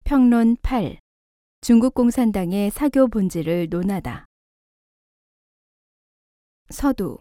평론 8. 중국 공산당의 사교 본질을 논하다. 서두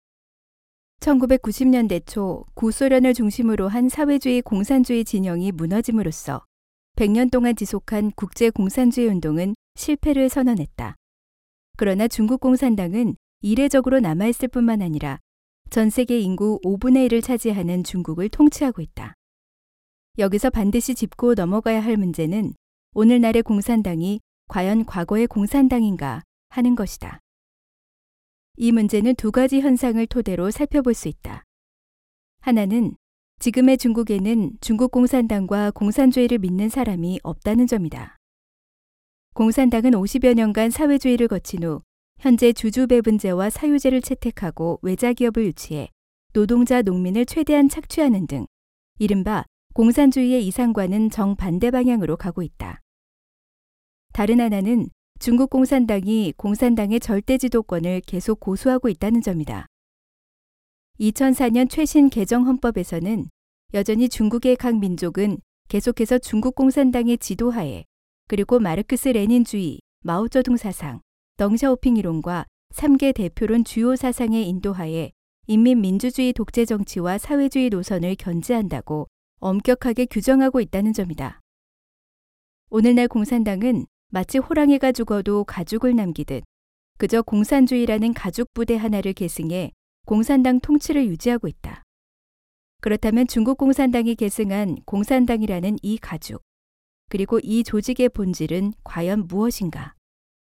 1990년대 초 구소련을 중심으로 한 사회주의 공산주의 진영이 무너짐으로써 100년 동안 지속한 국제공산주의 운동은 실패를 선언했다. 그러나 중국 공산당은 이례적으로 남아있을 뿐만 아니라 전 세계 인구 5분의 1을 차지하는 중국을 통치하고 있다. 여기서 반드시 짚고 넘어가야 할 문제는 오늘날의 공산당이 과연 과거의 공산당인가 하는 것이다. 이 문제는 두 가지 현상을 토대로 살펴볼 수 있다. 하나는 지금의 중국에는 중국 공산당과 공산주의를 믿는 사람이 없다는 점이다. 공산당은 50여 년간 사회주의를 거친 후 현재 주주배분제와 사유제를 채택하고 외자기업을 유치해 노동자, 농민을 최대한 착취하는 등 이른바 공산주의의 이상과는 정반대 방향으로 가고 있다. 다른 하나는 중국 공산당이 공산당의 절대 지도권을 계속 고수하고 있다는 점이다. 2004년 최신 개정 헌법에서는 여전히 중국의 각 민족은 계속해서 중국 공산당의 지도하에 그리고 마르크스 레닌주의, 마오쩌둥 사상, 덩샤오핑 이론과 3개 대표론 주요 사상의 인도하에 인민민주주의 독재 정치와 사회주의 노선을 견지한다고 엄격하게 규정하고 있다는 점이다. 오늘날 공산당은 마치 호랑이가 죽어도 가죽을 남기듯 그저 공산주의라는 가죽 부대 하나를 계승해 공산당 통치를 유지하고 있다. 그렇다면 중국 공산당이 계승한 공산당이라는 이 가죽, 그리고 이 조직의 본질은 과연 무엇인가?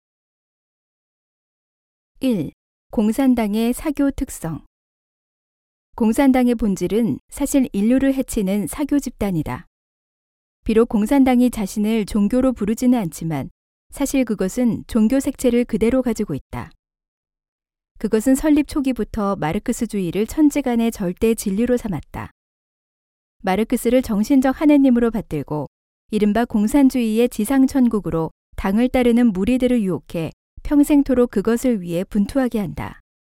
1. 공산당의 사교 특성. 공산당의 본질은 사실 인류를 해치는 사교 집단이다. 비록 공산당이 자신을 종교로 부르지는 않지만 사실 그것은 종교 색채를 그대로 가지고 있다. 그것은 설립 초기부터 마르크스주의를 천지간의 절대 진리로 삼았다. 마르크스를 정신적 하느님으로 받들고 이른바 공산주의의 지상천국으로 당을 따르는 무리들을 유혹해 평생토록 그것을 위해 분투하게 한다.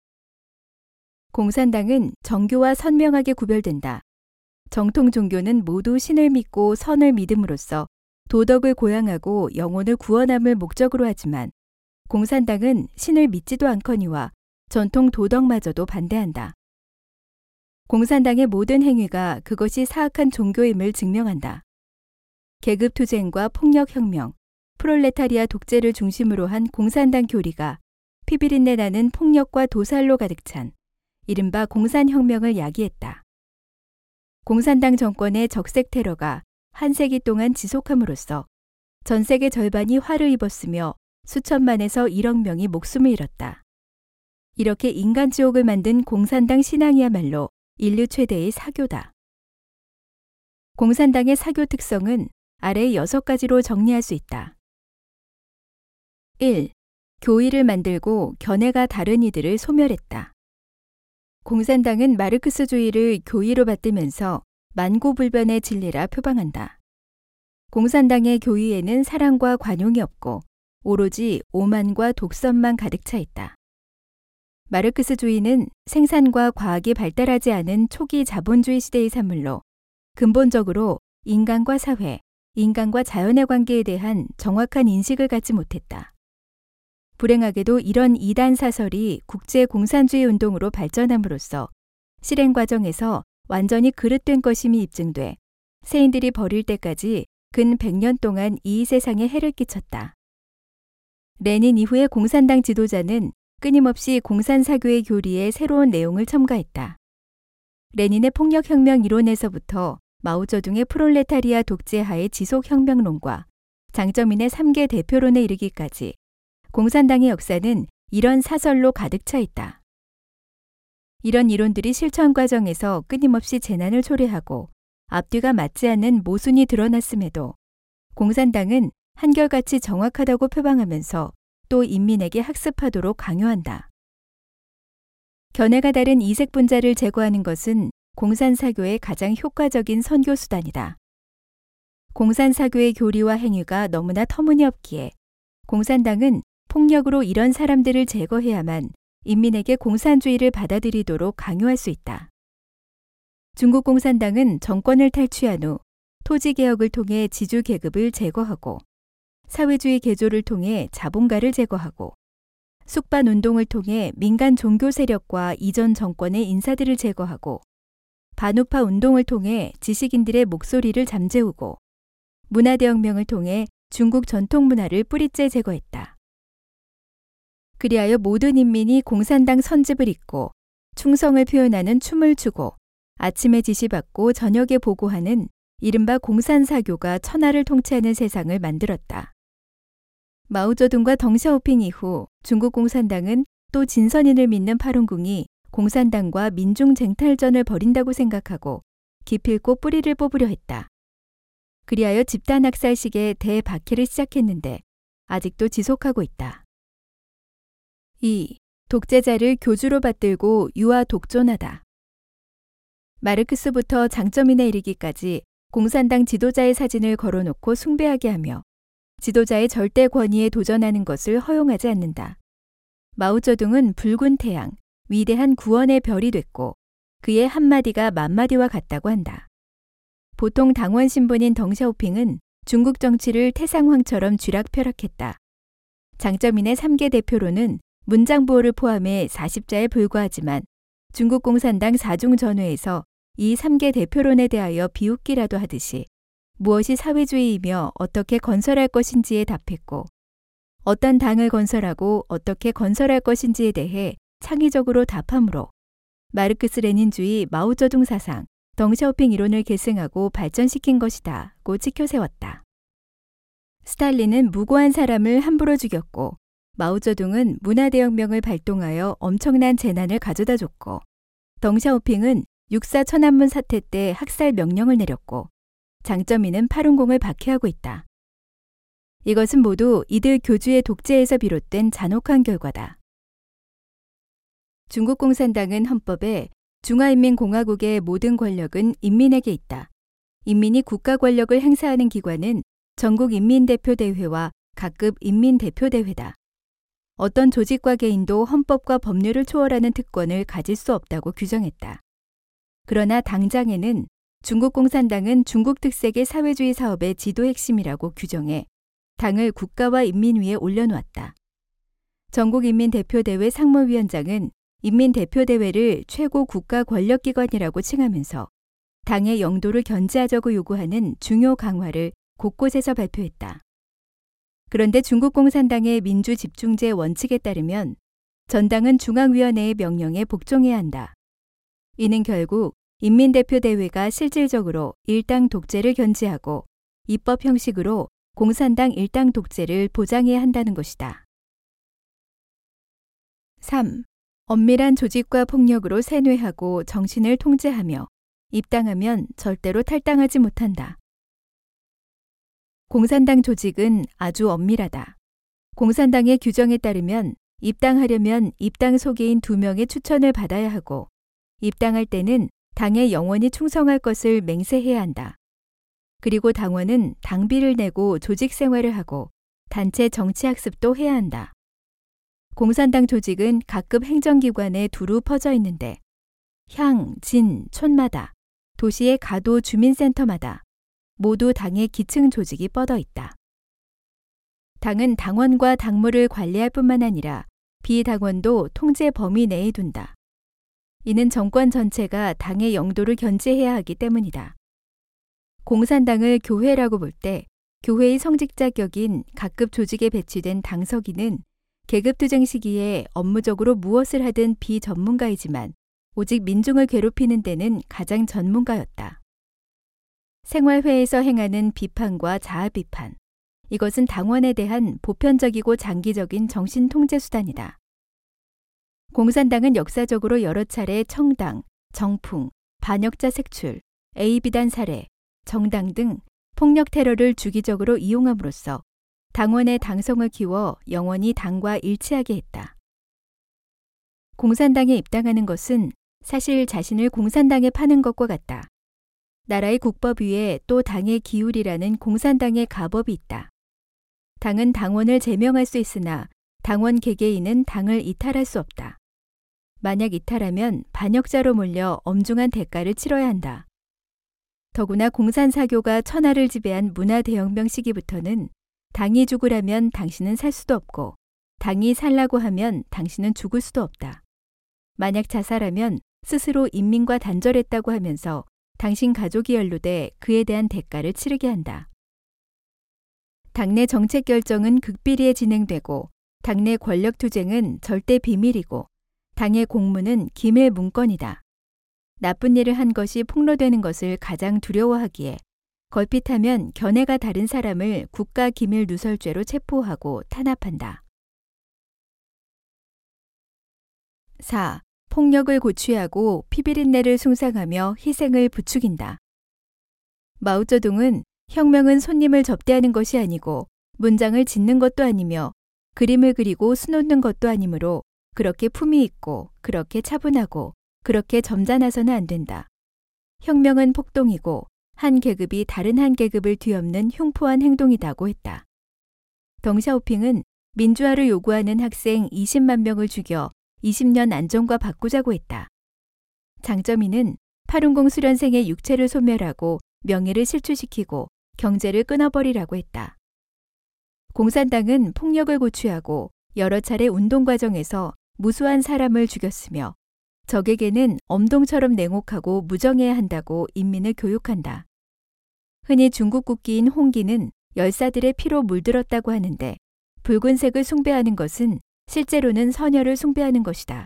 공산당은 정교와 선명하게 구별된다. 정통 종교는 모두 신을 믿고 선을 믿음으로써 도덕을 고양하고 영혼을 구원함을 목적으로 하지만 공산당은 신을 믿지도 않거니와 전통 도덕마저도 반대한다. 공산당의 모든 행위가 그것이 사악한 종교임을 증명한다. 계급투쟁과 폭력혁명, 프롤레타리아 독재를 중심으로 한 공산당 교리가 피비린내 나는 폭력과 도살로 가득 찬 이른바 공산혁명을 야기했다. 공산당 정권의 적색 테러가 한 세기 동안 지속함으로써 전 세계 절반이 화를 입었으며 수천만에서 1억 명이 목숨을 잃었다. 이렇게 인간지옥을 만든 공산당 신앙이야말로 인류 최대의 사교다. 공산당의 사교 특성은 아래 6가지로 정리할 수 있다. 1. 교의를 만들고 견해가 다른 이들을 소멸했다. 공산당은 마르크스주의를 교의로 받들면서 만고불변의 진리라 표방한다. 공산당의 교의에는 사랑과 관용이 없고 오로지 오만과 독선만 가득 차 있다. 마르크스주의는 생산과 과학이 발달하지 않은 초기 자본주의 시대의 산물로 근본적으로 인간과 사회, 인간과 자연의 관계에 대한 정확한 인식을 갖지 못했다. 불행하게도 이런 이단 사설이 국제 공산주의 운동으로 발전함으로써 실행 과정에서 완전히 그릇된 것임이 입증돼 세인들이 버릴 때까지 근 100년 동안 이 세상에 해를 끼쳤다. 레닌 이후의 공산당 지도자는 끊임없이 공산사교의 교리에 새로운 내용을 첨가했다. 레닌의 폭력혁명 이론에서부터 마오쩌둥의 프롤레타리아 독재하의 지속혁명론과 장쩌민의 3개 대표론에 이르기까지 공산당의 역사는 이런 사설로 가득 차 있다. 이런 이론들이 실천 과정에서 끊임없이 재난을 초래하고 앞뒤가 맞지 않는 모순이 드러났음에도 공산당은 한결같이 정확하다고 표방하면서 또 인민에게 학습하도록 강요한다. 견해가 다른 이색 분자를 제거하는 것은 공산사교의 가장 효과적인 선교 수단이다. 공산사교의 교리와 행위가 너무나 터무니없기에 공산당은 폭력으로 이런 사람들을 제거해야만 인민에게 공산주의를 받아들이도록 강요할 수 있다. 중국 공산당은 정권을 탈취한 후 토지개혁을 통해 지주계급을 제거하고 사회주의 개조를 통해 자본가를 제거하고 숙반운동을 통해 민간 종교 세력과 이전 정권의 인사들을 제거하고 반우파 운동을 통해 지식인들의 목소리를 잠재우고 문화대혁명을 통해 중국 전통 문화를 뿌리째 제거했다. 그리하여 모든 인민이 공산당 선집을 입고 충성을 표현하는 춤을 추고 아침에 지시받고 저녁에 보고하는 이른바 공산사교가 천하를 통치하는 세상을 만들었다. 마오쩌둥과 덩샤오핑 이후 중국 공산당은 또 진선인을 믿는 파룬궁이 공산당과 민중 쟁탈전을 벌인다고 생각하고 기필코 뿌리를 뽑으려 했다. 그리하여 집단 학살식의 대박해를 시작했는데 아직도 지속하고 있다. 2. 독재자를 교주로 받들고 유아 독존하다. 마르크스부터 장점인에 이르기까지 공산당 지도자의 사진을 걸어놓고 숭배하게 하며 지도자의 절대 권위에 도전하는 것을 허용하지 않는다. 마오쩌둥은 붉은 태양, 위대한 구원의 별이 됐고 그의 한마디가 만마디와 같다고 한다. 보통 당원 신분인 덩샤오핑은 중국 정치를 태상황처럼 쥐락펴락했다. 장점인의 3개 대표로는 문장보호를 포함해 40자에 불과하지만 중국 공산당 4중 전회에서 이 3개 대표론에 대하여 비웃기라도 하듯이 무엇이 사회주의이며 어떻게 건설할 것인지에 답했고 어떤 당을 건설하고 어떻게 건설할 것인지에 대해 창의적으로 답함으로 마르크스 레닌주의 마오쩌둥 사상, 덩샤오핑 이론을 계승하고 발전시킨 것이다고 치켜세웠다. 스탈린은 무고한 사람을 함부로 죽였고 마오쩌둥은 문화대혁명을 발동하여 엄청난 재난을 가져다 줬고 덩샤오핑은 육사 천안문 사태 때 학살 명령을 내렸고 장점인은 파룬공을 박해하고 있다. 이것은 모두 이들 교주의 독재에서 비롯된 잔혹한 결과다. 중국 공산당은 헌법에 중화인민공화국의 모든 권력은 인민에게 있다. 인민이 국가 권력을 행사하는 기관은 전국인민대표대회와 각급 인민대표대회다. 어떤 조직과 개인도 헌법과 법률을 초월하는 특권을 가질 수 없다고 규정했다. 그러나 당장에는 중국 공산당은 중국 특색의 사회주의 사업의 지도 핵심이라고 규정해 당을 국가와 인민 위에 올려놓았다. 전국인민대표대회 상무위원장은 인민대표대회를 최고 국가 권력기관이라고 칭하면서 당의 영도를 견제하자고 요구하는 중요 강화를 곳곳에서 발표했다. 그런데 중국 공산당의 민주집중제 원칙에 따르면 전당은 중앙위원회의 명령에 복종해야 한다. 이는 결국 인민대표대회가 실질적으로 일당 독재를 견제하고 입법 형식으로 공산당 일당 독재를 보장해야 한다는 것이다. 3. 엄밀한 조직과 폭력으로 세뇌하고 정신을 통제하며 입당하면 절대로 탈당하지 못한다. 공산당 조직은 아주 엄밀하다. 공산당의 규정에 따르면 입당하려면 입당 소개인 2명의 추천을 받아야 하고 입당할 때는 당에 영원히 충성할 것을 맹세해야 한다. 그리고 당원은 당비를 내고 조직 생활을 하고 단체 정치학습도 해야 한다. 공산당 조직은 각급 행정기관에 두루 퍼져 있는데 향, 진, 촌마다 도시의 가도 주민센터마다 모두 당의 기층 조직이 뻗어 있다. 당은 당원과 당무를 관리할 뿐만 아니라 비당원도 통제 범위 내에 둔다. 이는 정권 전체가 당의 영도를 견제해야 하기 때문이다. 공산당을 교회라고 볼 때 교회의 성직자 격인 각급 조직에 배치된 당서기는 계급투쟁 시기에 업무적으로 무엇을 하든 비전문가이지만 오직 민중을 괴롭히는 데는 가장 전문가였다. 생활회에서 행하는 비판과 자아 비판, 이것은 당원에 대한 보편적이고 장기적인 정신 통제 수단이다. 공산당은 역사적으로 여러 차례 청당, 정풍, 반역자 색출, A비단 살해, 정당 등 폭력 테러를 주기적으로 이용함으로써 당원의 당성을 키워 영원히 당과 일치하게 했다. 공산당에 입당하는 것은 사실 자신을 공산당에 파는 것과 같다. 나라의 국법 위에 또 당의 기울이라는 공산당의 가법이 있다. 당은 당원을 제명할 수 있으나 당원 개개인은 당을 이탈할 수 없다. 만약 이탈하면 반역자로 몰려 엄중한 대가를 치러야 한다. 더구나 공산사교가 천하를 지배한 문화대혁명 시기부터는 당이 죽으라면 당신은 살 수도 없고 당이 살라고 하면 당신은 죽을 수도 없다. 만약 자살하면 스스로 인민과 단절했다고 하면서 당신 가족이 연루돼 그에 대한 대가를 치르게 한다. 당내 정책 결정은 극비리에 진행되고 당내 권력 투쟁은 절대 비밀이고 당의 공무는 기밀 문건이다. 나쁜 일을 한 것이 폭로되는 것을 가장 두려워하기에 걸핏하면 견해가 다른 사람을 국가기밀누설죄로 체포하고 탄압한다. 4. 폭력을 고취하고 피비린내를 숭상하며 희생을 부추긴다. 마오쩌둥은 혁명은 손님을 접대하는 것이 아니고 문장을 짓는 것도 아니며 그림을 그리고 수놓는 것도 아니므로 그렇게 품위 있고 그렇게 차분하고 그렇게 점잖아서는 안 된다. 혁명은 폭동이고 한 계급이 다른 한 계급을 뒤엎는 흉포한 행동이다고 했다. 덩샤오핑은 민주화를 요구하는 학생 20만 명을 죽여 20년 안정과 바꾸자고 했다. 장점이는 파룬공 수련생의 육체를 소멸하고 명예를 실추시키고 경제를 끊어버리라고 했다. 공산당은 폭력을 고취하고 여러 차례 운동 과정에서 무수한 사람을 죽였으며 적에게는 엄동처럼 냉혹하고 무정해야 한다고 인민을 교육한다. 흔히 중국 국기인 홍기는 열사들의 피로 물들었다고 하는데 붉은색을 숭배하는 것은 실제로는 선열을 숭배하는 것이다.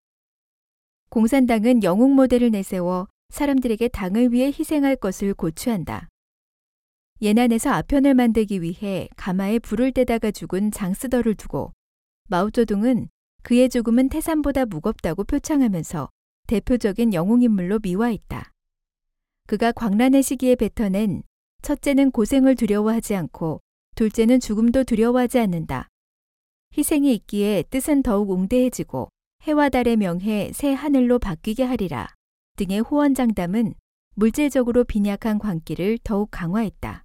공산당은 영웅 모델을 내세워 사람들에게 당을 위해 희생할 것을 고취한다. 예난에서 아편을 만들기 위해 가마에 불을 떼다가 죽은 장쓰더를 두고 마오쩌둥은 그의 죽음은 태산보다 무겁다고 표창하면서 대표적인 영웅인물로 미화했다. 그가 광란의 시기에 뱉어낸 첫째는 고생을 두려워하지 않고 둘째는 죽음도 두려워하지 않는다. 희생이 있기에 뜻은 더욱 웅대해지고 해와 달의 명해 새 하늘로 바뀌게 하리라 등의 호언장담은 물질적으로 빈약한 광기를 더욱 강화했다.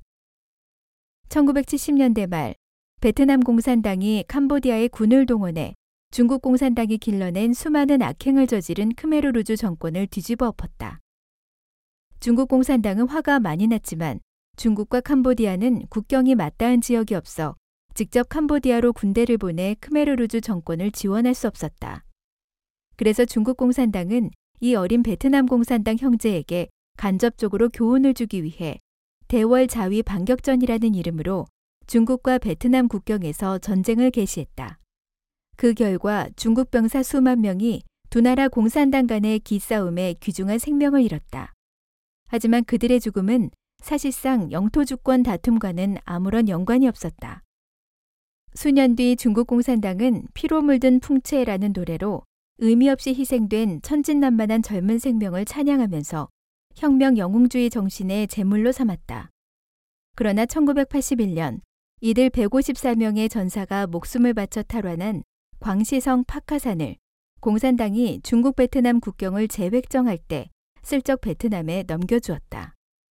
1970년대 말 베트남 공산당이 캄보디아의 군을 동원해 중국 공산당이 길러낸 수많은 악행을 저지른 크메르루주 정권을 뒤집어 엎었다. 중국 공산당은 화가 많이 났지만 중국과 캄보디아는 국경이 맞닿은 지역이 없어 직접 캄보디아로 군대를 보내 크메르루주 정권을 지원할 수 없었다. 그래서 중국 공산당은 이 어린 베트남 공산당 형제에게 간접적으로 교훈을 주기 위해 대월 자위 반격전이라는 이름으로 중국과 베트남 국경에서 전쟁을 개시했다. 그 결과 중국 병사 수만 명이 두 나라 공산당 간의 기싸움에 귀중한 생명을 잃었다. 하지만 그들의 죽음은 사실상 영토 주권 다툼과는 아무런 연관이 없었다. 수년 뒤 중국 공산당은 피로 물든 풍채라는 노래로 의미 없이 희생된 천진난만한 젊은 생명을 찬양하면서 혁명 영웅주의 정신의 제물로 삼았다. 그러나 1981년 이들 154명의 전사가 목숨을 바쳐 탈환한 광시성 파카산을 공산당이 중국 베트남 국경을 재획정할 때 슬쩍 베트남에 넘겨주었다.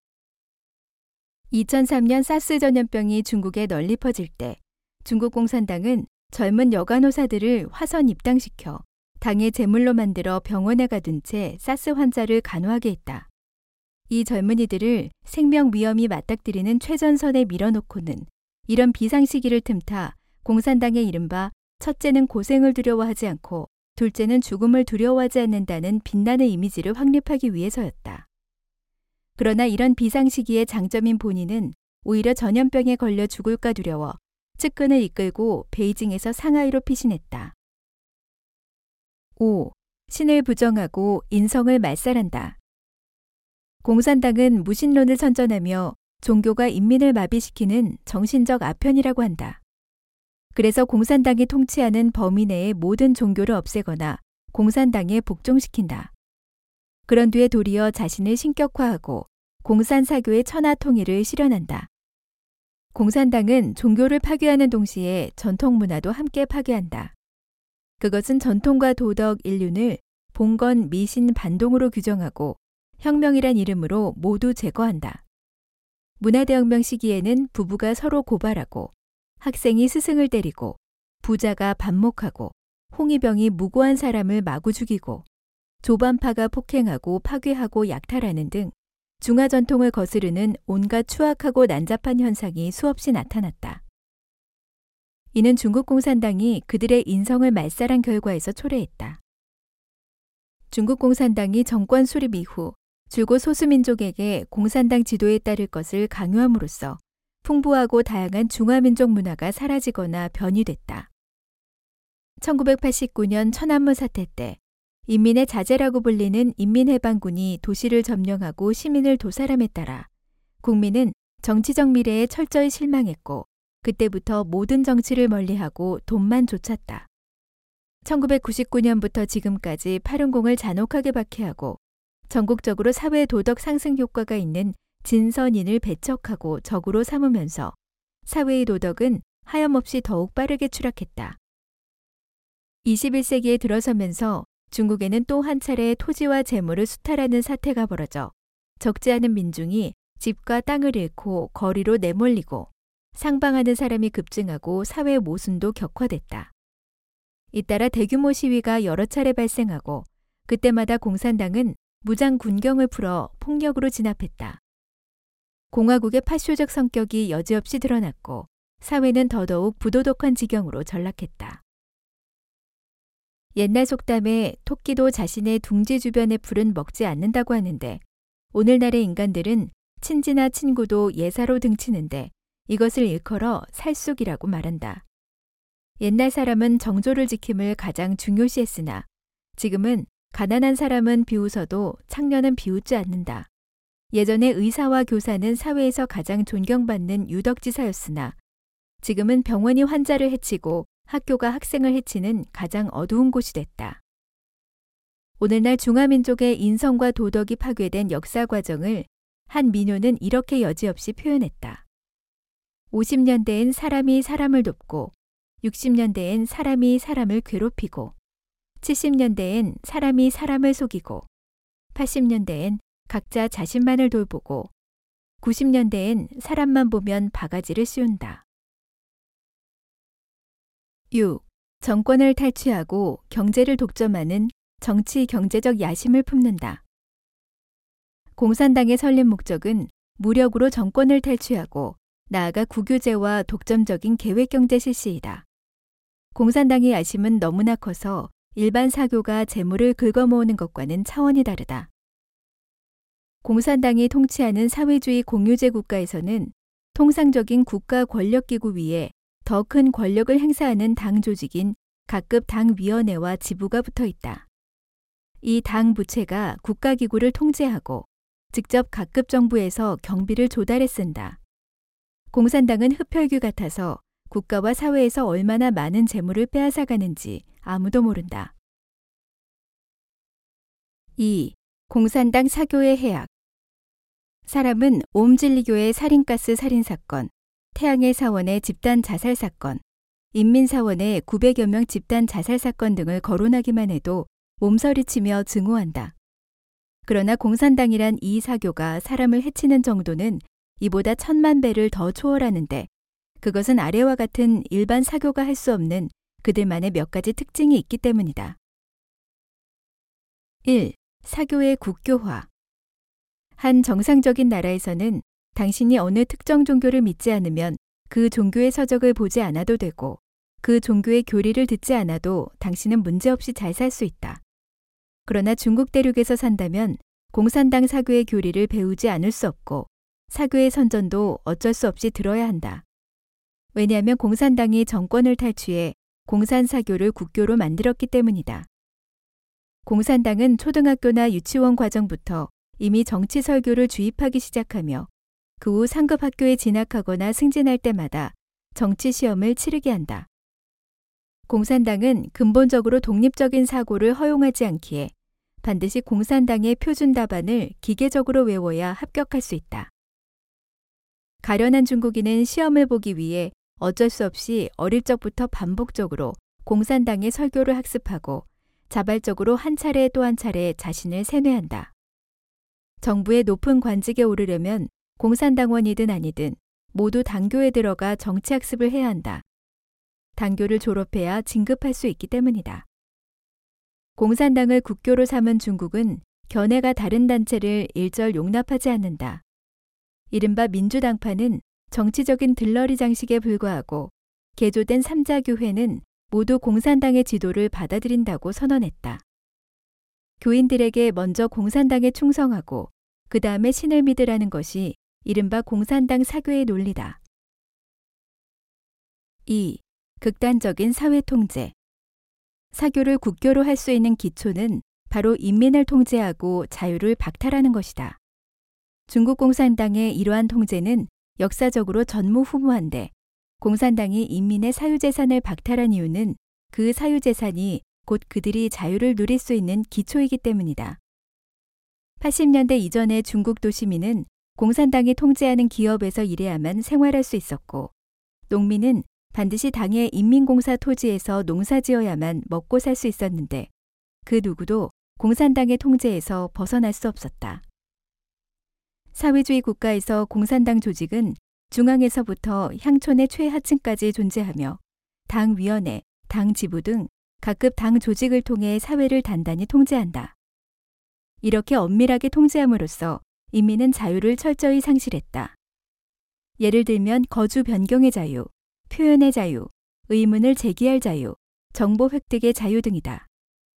2003년 사스 전염병이 중국에 널리 퍼질 때 중국 공산당은 젊은 여간호사들을 화선 입당시켜 당의 제물로 만들어 병원에 가둔 채 사스 환자를 간호하게 했다. 이 젊은이들을 생명 위험이 맞닥뜨리는 최전선에 밀어놓고는 이런 비상시기를 틈타 공산당의 이른바 첫째는 고생을 두려워하지 않고 둘째는 죽음을 두려워하지 않는다는 빛나는 이미지를 확립하기 위해서였다. 그러나 이런 비상시기의 장점인 본인은 오히려 전염병에 걸려 죽을까 두려워 측근을 이끌고 베이징에서 상하이로 피신했다. 5. 신을 부정하고 인성을 말살한다. 공산당은 무신론을 선전하며 종교가 인민을 마비시키는 정신적 아편이라고 한다. 그래서 공산당이 통치하는 범위 내의 모든 종교를 없애거나 공산당에 복종시킨다. 그런 뒤에 도리어 자신을 신격화하고 공산사교의 천하통일을 실현한다. 공산당은 종교를 파괴하는 동시에 전통문화도 함께 파괴한다. 그것은 전통과 도덕, 인륜을 봉건, 미신, 반동으로 규정하고 혁명이란 이름으로 모두 제거한다. 문화대혁명 시기에는 부부가 서로 고발하고 학생이 스승을 때리고 부자가 반목하고 홍위병이 무고한 사람을 마구 죽이고 조반파가 폭행하고 파괴하고 약탈하는 등 중화 전통을 거스르는 온갖 추악하고 난잡한 현상이 수없이 나타났다. 이는 중국 공산당이 그들의 인성을 말살한 결과에서 초래했다. 중국 공산당이 정권 수립 이후 줄곧 소수민족에게 공산당 지도에 따를 것을 강요함으로써 풍부하고 다양한 중화민족 문화가 사라지거나 변이됐다. 1989년 천안문 사태 때 인민의 자제라고 불리는 인민해방군이 도시를 점령하고 시민을 도살함에 따라 국민은 정치적 미래에 철저히 실망했고 그때부터 모든 정치를 멀리하고 돈만 좇았다. 1999년부터 지금까지 파룬공을 잔혹하게 박해하고 전국적으로 사회 도덕 상승 효과가 있는 진선인을 배척하고 적으로 삼으면서 사회의 도덕은 하염없이 더욱 빠르게 추락했다. 21세기에 들어서면서 중국에는 또 한 차례 토지와 재물을 수탈하는 사태가 벌어져 적지 않은 민중이 집과 땅을 잃고 거리로 내몰리고 상방하는 사람이 급증하고 사회 모순도 격화됐다. 잇따라 대규모 시위가 여러 차례 발생하고 그때마다 공산당은 무장 군경을 풀어 폭력으로 진압했다. 공화국의 파쇼적 성격이 여지없이 드러났고 사회는 더더욱 부도덕한 지경으로 전락했다. 옛날 속담에 토끼도 자신의 둥지 주변의 풀은 먹지 않는다고 하는데 오늘날의 인간들은 친지나 친구도 예사로 등치는데 이것을 일컬어 살쑥이라고 말한다. 옛날 사람은 정조를 지킴을 가장 중요시했으나 지금은 가난한 사람은 비웃어도 창녀는 비웃지 않는다. 예전에 의사와 교사는 사회에서 가장 존경받는 유덕지사였으나 지금은 병원이 환자를 해치고 학교가 학생을 해치는 가장 어두운 곳이 됐다. 오늘날 중화민족의 인성과 도덕이 파괴된 역사 과정을 한 민요는 이렇게 여지없이 표현했다. 50년대엔 사람이 사람을 돕고 60년대엔 사람이 사람을 괴롭히고 70년대엔 사람이 사람을 속이고 80년대엔 각자 자신만을 돌보고 90년대엔 사람만 보면 바가지를 씌운다. 6. 정권을 탈취하고 경제를 독점하는 정치 경제적 야심을 품는다. 공산당의 설립 목적은 무력으로 정권을 탈취하고 나아가 국유제와 독점적인 계획경제 실시이다. 공산당의 야심은 너무나 커서 일반 사교가 재물을 긁어모으는 것과는 차원이 다르다. 공산당이 통치하는 사회주의 공유제 국가에서는 통상적인 국가 권력기구 위에 더 큰 권력을 행사하는 당 조직인 각급 당위원회와 지부가 붙어 있다. 이 당 부체가 국가기구를 통제하고 직접 각급 정부에서 경비를 조달해 쓴다. 공산당은 흡혈귀 같아서 국가와 사회에서 얼마나 많은 재물을 빼앗아가는지 아무도 모른다. 2. 공산당 사교의 해악. 사람은 옴진리교의 살인가스 살인사건, 태양의 사원의 집단 자살 사건, 인민사원의 900여 명 집단 자살 사건 등을 거론하기만 해도 몸서리치며 증오한다. 그러나 공산당이란 이 사교가 사람을 해치는 정도는 이보다 1000만 배를 더 초월하는데 그것은 아래와 같은 일반 사교가 할 수 없는 그들만의 몇 가지 특징이 있기 때문이다. 1. 사교의 국교화. 한 정상적인 나라에서는 당신이 어느 특정 종교를 믿지 않으면 그 종교의 서적을 보지 않아도 되고 그 종교의 교리를 듣지 않아도 당신은 문제없이 잘 살 수 있다. 그러나 중국 대륙에서 산다면 공산당 사교의 교리를 배우지 않을 수 없고 사교의 선전도 어쩔 수 없이 들어야 한다. 왜냐하면 공산당이 정권을 탈취해 공산사교를 국교로 만들었기 때문이다. 공산당은 초등학교나 유치원 과정부터 이미 정치 설교를 주입하기 시작하며 그 후 상급 학교에 진학하거나 승진할 때마다 정치 시험을 치르게 한다. 공산당은 근본적으로 독립적인 사고를 허용하지 않기에 반드시 공산당의 표준 답안을 기계적으로 외워야 합격할 수 있다. 가련한 중국인은 시험을 보기 위해 어쩔 수 없이 어릴 적부터 반복적으로 공산당의 설교를 학습하고 자발적으로 한 차례 또 한 차례 자신을 세뇌한다. 정부의 높은 관직에 오르려면 공산당원이든 아니든 모두 당교에 들어가 정치학습을 해야 한다. 당교를 졸업해야 진급할 수 있기 때문이다. 공산당을 국교로 삼은 중국은 견해가 다른 단체를 일절 용납하지 않는다. 이른바 민주당파는 정치적인 들러리 장식에 불과하고 개조된 삼자교회는 모두 공산당의 지도를 받아들인다고 선언했다. 교인들에게 먼저 공산당에 충성하고 그 다음에 신을 믿으라는 것이 이른바 공산당 사교의 논리다. 2. 극단적인 사회 통제. 사교를 국교로 할 수 있는 기초는 바로 인민을 통제하고 자유를 박탈하는 것이다. 중국 공산당의 이러한 통제는 역사적으로 전무후무한데 공산당이 인민의 사유재산을 박탈한 이유는 그 사유재산이 곧 그들이 자유를 누릴 수 있는 기초이기 때문이다. 80년대 이전의 중국 도시민은 공산당이 통제하는 기업에서 일해야만 생활할 수 있었고 농민은 반드시 당의 인민공사 토지에서 농사지어야만 먹고 살 수 있었는데 그 누구도 공산당의 통제에서 벗어날 수 없었다. 사회주의 국가에서 공산당 조직은 중앙에서부터 향촌의 최하층까지 존재하며 당위원회, 당지부 등 각급 당 조직을 통해 사회를 단단히 통제한다. 이렇게 엄밀하게 통제함으로써 인민은 자유를 철저히 상실했다. 예를 들면 거주 변경의 자유, 표현의 자유, 의문을 제기할 자유, 정보 획득의 자유 등이다.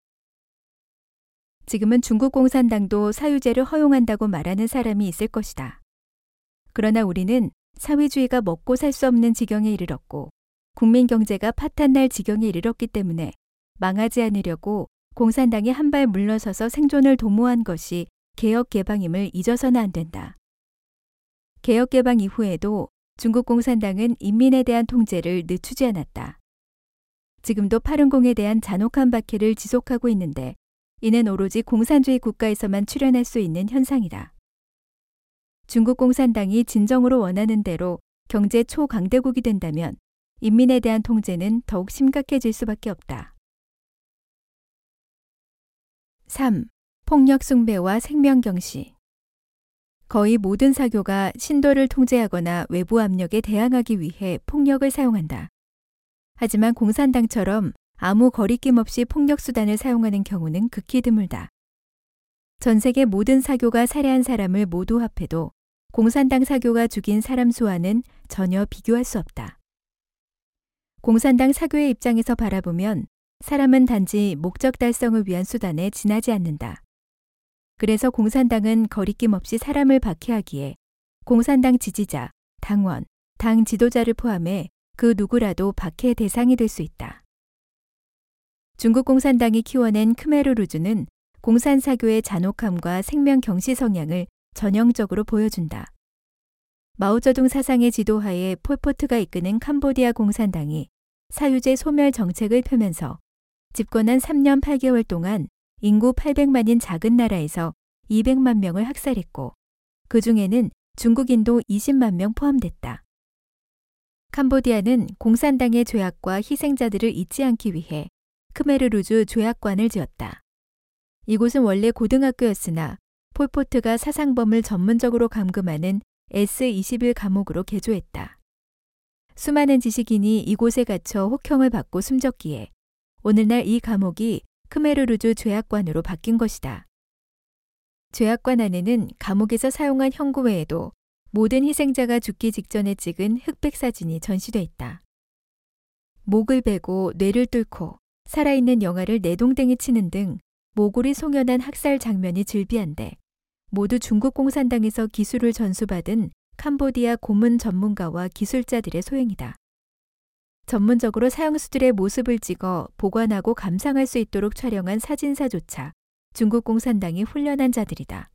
지금은 중국 공산당도 사유제를 허용한다고 말하는 사람이 있을 것이다. 그러나 우리는 사회주의가 먹고 살 수 없는 지경에 이르렀고 국민 경제가 파탄날 지경에 이르렀기 때문에 망하지 않으려고 공산당이 한 발 물러서서 생존을 도모한 것이 개혁개방임을 잊어서는 안 된다. 개혁개방 이후에도 중국 공산당은 인민에 대한 통제를 늦추지 않았다. 지금도 파룬공에 대한 잔혹한 박해를 지속하고 있는데 이는 오로지 공산주의 국가에서만 출현할 수 있는 현상이다. 중국 공산당이 진정으로 원하는 대로 경제 초강대국이 된다면 인민에 대한 통제는 더욱 심각해질 수밖에 없다. 3. 폭력 숭배와 생명경시. 거의 모든 사교가 신도를 통제하거나 외부 압력에 대항하기 위해 폭력을 사용한다. 하지만 공산당처럼 아무 거리낌 없이 폭력 수단을 사용하는 경우는 극히 드물다. 전 세계 모든 사교가 살해한 사람을 모두 합해도 공산당 사교가 죽인 사람 수와는 전혀 비교할 수 없다. 공산당 사교의 입장에서 바라보면 사람은 단지 목적 달성을 위한 수단에 지나지 않는다. 그래서 공산당은 거리낌 없이 사람을 박해하기에 공산당 지지자, 당원, 당 지도자를 포함해 그 누구라도 박해 대상이 될 수 있다. 중국 공산당이 키워낸 크메르루즈는 공산사교의 잔혹함과 생명경시 성향을 전형적으로 보여준다. 마오쩌둥 사상의 지도하에 폴포트가 이끄는 캄보디아 공산당이 사유제 소멸 정책을 펴면서 집권한 3년 8개월 동안 인구 800만인 작은 나라에서 200만 명을 학살했고 그 중에는 중국인도 20만 명 포함됐다. 캄보디아는 공산당의 죄악과 희생자들을 잊지 않기 위해 크메르루즈 죄악관을 지었다. 이곳은 원래 고등학교였으나 폴포트가 사상범을 전문적으로 감금하는 S21 감옥으로 개조했다. 수많은 지식인이 이곳에 갇혀 혹형을 받고 숨졌기에 오늘날 이 감옥이 크메르루즈 죄악관으로 바뀐 것이다. 죄악관 안에는 감옥에서 사용한 형구 외에도 모든 희생자가 죽기 직전에 찍은 흑백 사진이 전시돼 있다. 목을 베고 뇌를 뚫고 살아있는 영아를 내동댕이 치는 등 모골이 송연한 학살 장면이 즐비한데 모두 중국 공산당에서 기술을 전수받은 캄보디아 고문 전문가와 기술자들의 소행이다. 전문적으로 사형수들의 모습을 찍어 보관하고 감상할 수 있도록 촬영한 사진사조차 중국 공산당이 훈련한 자들이다.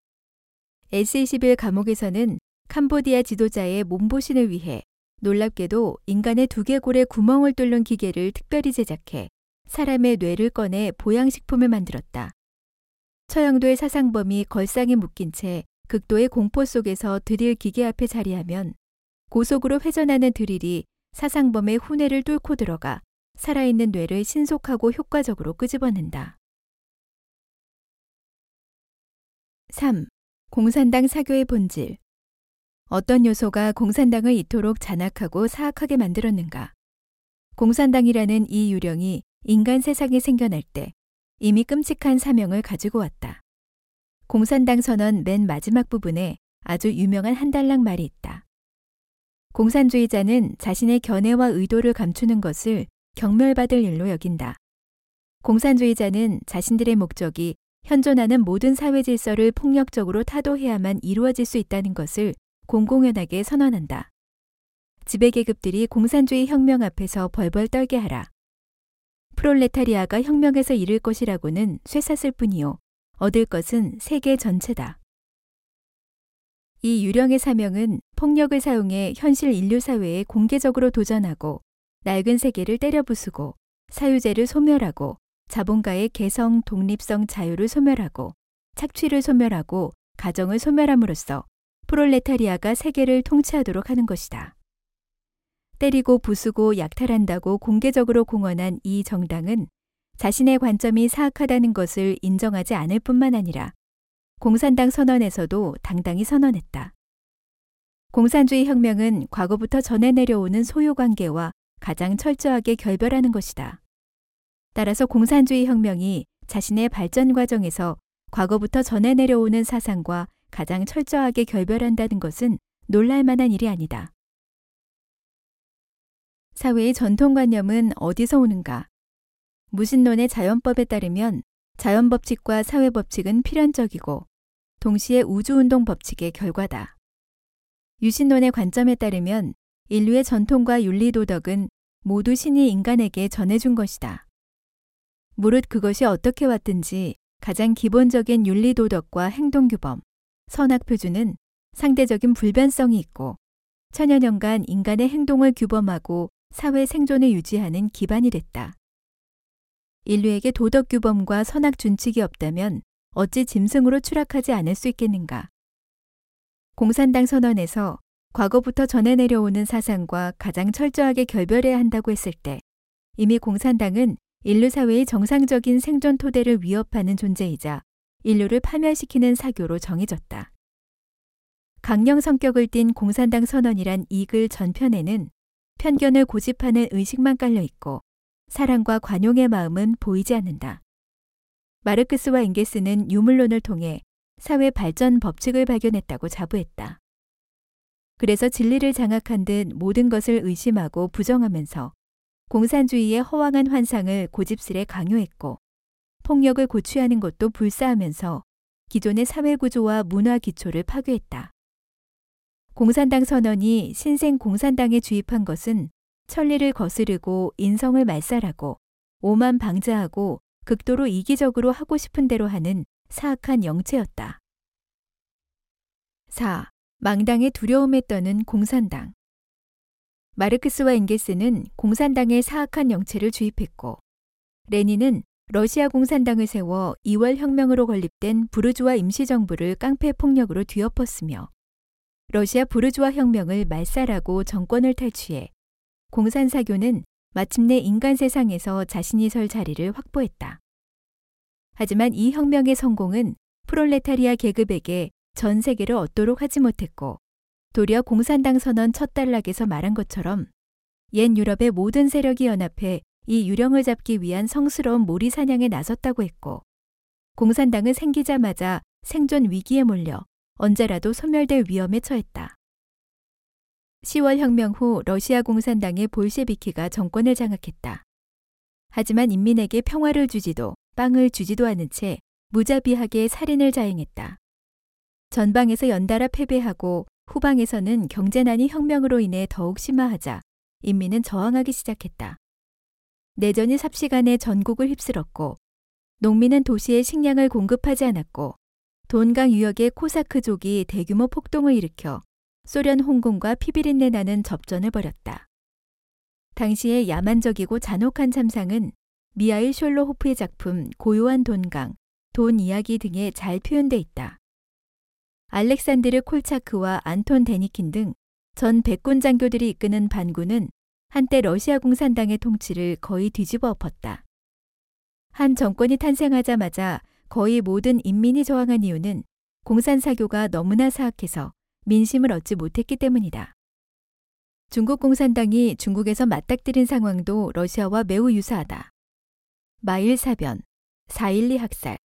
S21 감옥에서는 캄보디아 지도자의 몸보신을 위해 놀랍게도 인간의 두개골에 구멍을 뚫는 기계를 특별히 제작해 사람의 뇌를 꺼내 보양식품을 만들었다. 처형될 사상범이 걸상에 묶인 채 극도의 공포 속에서 드릴 기계 앞에 자리하면 고속으로 회전하는 드릴이 사상범의 후뇌를 뚫고 들어가 살아있는 뇌를 신속하고 효과적으로 끄집어낸다. 3. 공산당 사교의 본질. 어떤 요소가 공산당을 이토록 잔악하고 사악하게 만들었는가? 공산당이라는 이 유령이 인간 세상에 생겨날 때 이미 끔찍한 사명을 가지고 왔다. 공산당 선언 맨 마지막 부분에 아주 유명한 한 달락 말이 있다. 공산주의자는 자신의 견해와 의도를 감추는 것을 경멸받을 일로 여긴다. 공산주의자는 자신들의 목적이 현존하는 모든 사회 질서를 폭력적으로 타도해야만 이루어질 수 있다는 것을 공공연하게 선언한다. 지배계급들이 공산주의 혁명 앞에서 벌벌 떨게 하라. 프롤레타리아가 혁명에서 이룰 것이라고는 쇠사슬 뿐이요. 얻을 것은 세계 전체다. 이 유령의 사명은 폭력을 사용해 현실 인류 사회에 공개적으로 도전하고 낡은 세계를 때려 부수고 사유제를 소멸하고 자본가의 개성, 독립성, 자유를 소멸하고 착취를 소멸하고 가정을 소멸함으로써 프롤레타리아가 세계를 통치하도록 하는 것이다. 때리고 부수고 약탈한다고 공개적으로 공언한 이 정당은 자신의 관점이 사악하다는 것을 인정하지 않을 뿐만 아니라 공산당 선언에서도 당당히 선언했다. 공산주의 혁명은 과거부터 전해 내려오는 소유관계와 가장 철저하게 결별하는 것이다. 따라서 공산주의 혁명이 자신의 발전 과정에서 과거부터 전해 내려오는 사상과 가장 철저하게 결별한다는 것은 놀랄 만한 일이 아니다. 사회의 전통관념은 어디서 오는가? 무신론의 자연법에 따르면 자연법칙과 사회법칙은 필연적이고 동시에 우주운동 법칙의 결과다. 유신론의 관점에 따르면 인류의 전통과 윤리도덕은 모두 신이 인간에게 전해준 것이다. 무릇 그것이 어떻게 왔든지 가장 기본적인 윤리도덕과 행동규범, 선악표준은 상대적인 불변성이 있고 천여 년간 인간의 행동을 규범하고 사회 생존을 유지하는 기반이 됐다. 인류에게 도덕규범과 선악준칙이 없다면 어찌 짐승으로 추락하지 않을 수 있겠는가? 공산당 선언에서 과거부터 전해 내려오는 사상과 가장 철저하게 결별해야 한다고 했을 때 이미 공산당은 인류 사회의 정상적인 생존 토대를 위협하는 존재이자 인류를 파멸시키는 사교로 정해졌다. 강령 성격을 띤 공산당 선언이란 이 글 전편에는 편견을 고집하는 의식만 깔려 있고 사랑과 관용의 마음은 보이지 않는다. 마르크스와 엥겔스는 유물론을 통해 사회 발전 법칙을 발견했다고 자부했다. 그래서 진리를 장악한 듯 모든 것을 의심하고 부정하면서 공산주의의 허황한 환상을 고집스레 강요했고 폭력을 고취하는 것도 불사하면서 기존의 사회구조와 문화 기초를 파괴했다. 공산당 선언이 신생 공산당에 주입한 것은 천리를 거스르고 인성을 말살하고 오만 방자하고 극도로 이기적으로 하고 싶은 대로 하는 사악한 영체였다. 4. 망당의 두려움에 떠는 공산당. 마르크스와 엥겔스는 공산당의 사악한 영체를 주입했고 레닌은 러시아 공산당을 세워 2월 혁명으로 건립된 부르주아 임시정부를 깡패 폭력으로 뒤엎었으며 러시아 부르주아 혁명을 말살하고 정권을 탈취해 공산사교는 마침내 인간 세상에서 자신이 설 자리를 확보했다. 하지만 이 혁명의 성공은 프롤레타리아 계급에게 전 세계를 얻도록 하지 못했고 도리어 공산당 선언 첫 단락에서 말한 것처럼 옛 유럽의 모든 세력이 연합해 이 유령을 잡기 위한 성스러운 모리 사냥에 나섰다고 했고 공산당은 생기자마자 생존 위기에 몰려 언제라도 소멸될 위험에 처했다. 10월 혁명 후 러시아 공산당의 볼셰비키가 정권을 장악했다. 하지만 인민에게 평화를 주지도 빵을 주지도 않은 채 무자비하게 살인을 자행했다. 전방에서 연달아 패배하고 후방에서는 경제난이 혁명으로 인해 더욱 심화하자 인민은 저항하기 시작했다. 내전이 삽시간에 전국을 휩쓸었고 농민은 도시에 식량을 공급하지 않았고 돈강 유역의 코사크족이 대규모 폭동을 일으켜 소련 홍군과 피비린내 나는 접전을 벌였다. 당시의 야만적이고 잔혹한 참상은 미하일 숄로호프의 작품 고요한 돈강, 돈 이야기 등에 잘 표현돼 있다. 알렉산드르 콜차크와 안톤 데니킨 등 전 백군 장교들이 이끄는 반군은 한때 러시아 공산당의 통치를 거의 뒤집어 엎었다. 한 정권이 탄생하자마자 거의 모든 인민이 저항한 이유는 공산사교가 너무나 사악해서 민심을 얻지 못했기 때문이다. 중국 공산당이 중국에서 맞닥뜨린 상황도 러시아와 매우 유사하다. 마일 사변, 4.12 학살,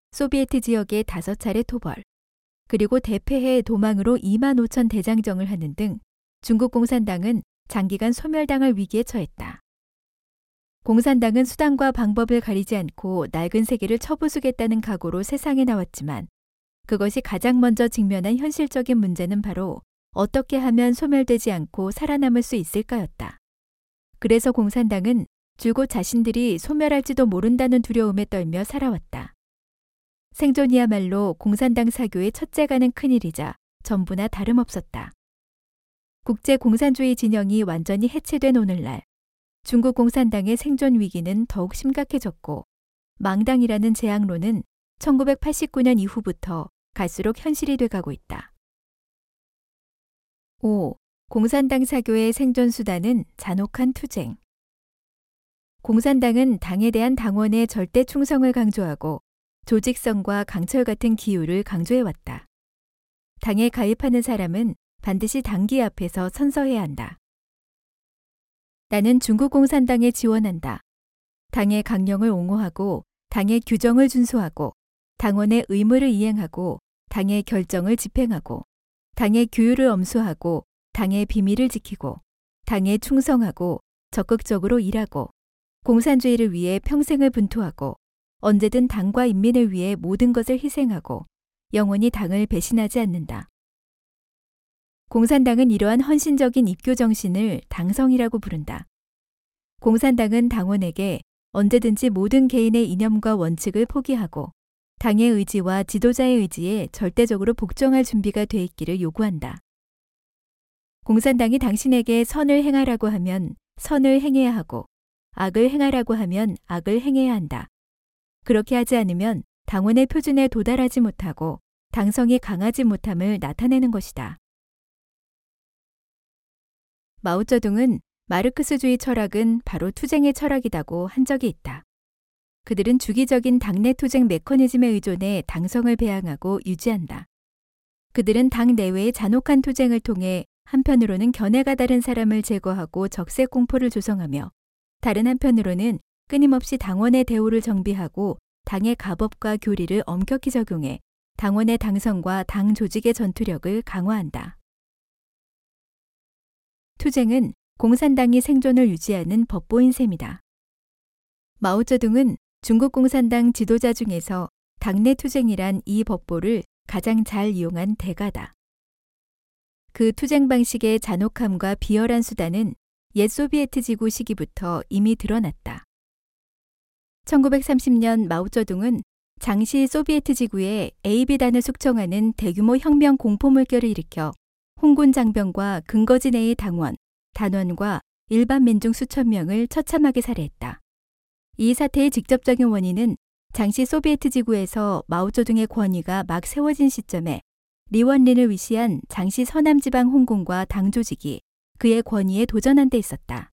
소비에트 지역에 5차례 토벌, 그리고 대패해 도망으로 2만 5천 대장정을 하는 등 중국 공산당은 장기간 소멸당할 위기에 처했다. 공산당은 수단과 방법을 가리지 않고 낡은 세계를 쳐부수겠다는 각오로 세상에 나왔지만 그것이 가장 먼저 직면한 현실적인 문제는 바로 어떻게 하면 소멸되지 않고 살아남을 수 있을까였다. 그래서 공산당은 줄곧 자신들이 소멸할지도 모른다는 두려움에 떨며 살아왔다. 생존이야말로 공산당 사교의 첫째가는 큰일이자 전부나 다름없었다. 국제 공산주의 진영이 완전히 해체된 오늘날 중국 공산당의 생존 위기는 더욱 심각해졌고 망당이라는 재앙론은 1989년 이후부터 갈수록 현실이 돼가고 있다. 5. 공산당 사교의 생존 수단은 잔혹한 투쟁. 공산당은 당에 대한 당원의 절대 충성을 강조하고 조직성과 강철 같은 기율을 강조해왔다. 당에 가입하는 사람은 반드시 당기 앞에서 선서해야 한다. 나는 중국 공산당에 지원한다. 당의 강령을 옹호하고 당의 규정을 준수하고 당원의 의무를 이행하고 당의 결정을 집행하고 당의 규율을 엄수하고 당의 비밀을 지키고 당에 충성하고 적극적으로 일하고 공산주의를 위해 평생을 분투하고 언제든 당과 인민을 위해 모든 것을 희생하고 영원히 당을 배신하지 않는다. 공산당은 이러한 헌신적인 입교 정신을 당성이라고 부른다. 공산당은 당원에게 언제든지 모든 개인의 이념과 원칙을 포기하고 당의 의지와 지도자의 의지에 절대적으로 복종할 준비가 돼 있기를 요구한다. 공산당이 당신에게 선을 행하라고 하면 선을 행해야 하고 악을 행하라고 하면 악을 행해야 한다. 그렇게 하지 않으면 당원의 표준에 도달하지 못하고 당성이 강하지 못함을 나타내는 것이다. 마오쩌둥은 마르크스주의 철학은 바로 투쟁의 철학이라고 한 적이 있다. 그들은 주기적인 당내 투쟁 메커니즘에 의존해 당성을 배양하고 유지한다. 그들은 당 내외의 잔혹한 투쟁을 통해 한편으로는 견해가 다른 사람을 제거하고 적색 공포를 조성하며 다른 한편으로는 끊임없이 당원의 대우를 정비하고 당의 가법과 교리를 엄격히 적용해 당원의 당성과 당 조직의 전투력을 강화한다. 투쟁은 공산당이 생존을 유지하는 법보인 셈이다. 마오쩌둥은 중국 공산당 지도자 중에서 당내 투쟁이란 이 법보를 가장 잘 이용한 대가다. 그 투쟁 방식의 잔혹함과 비열한 수단은 옛 소비에트 지구 시기부터 이미 드러났다. 1930년 마오쩌둥은 당시 소비에트 지구에 AB단을 숙청하는 대규모 혁명 공포 물결을 일으켜 홍군 장병과 근거지 내의 당원, 단원과 일반 민중 수천 명을 처참하게 살해했다. 이 사태의 직접적인 원인은 당시 소비에트 지구에서 마오쩌둥의 권위가 막 세워진 시점에 리원린을 위시한 당시 서남지방 홍군과 당 조직이 그의 권위에 도전한 데 있었다.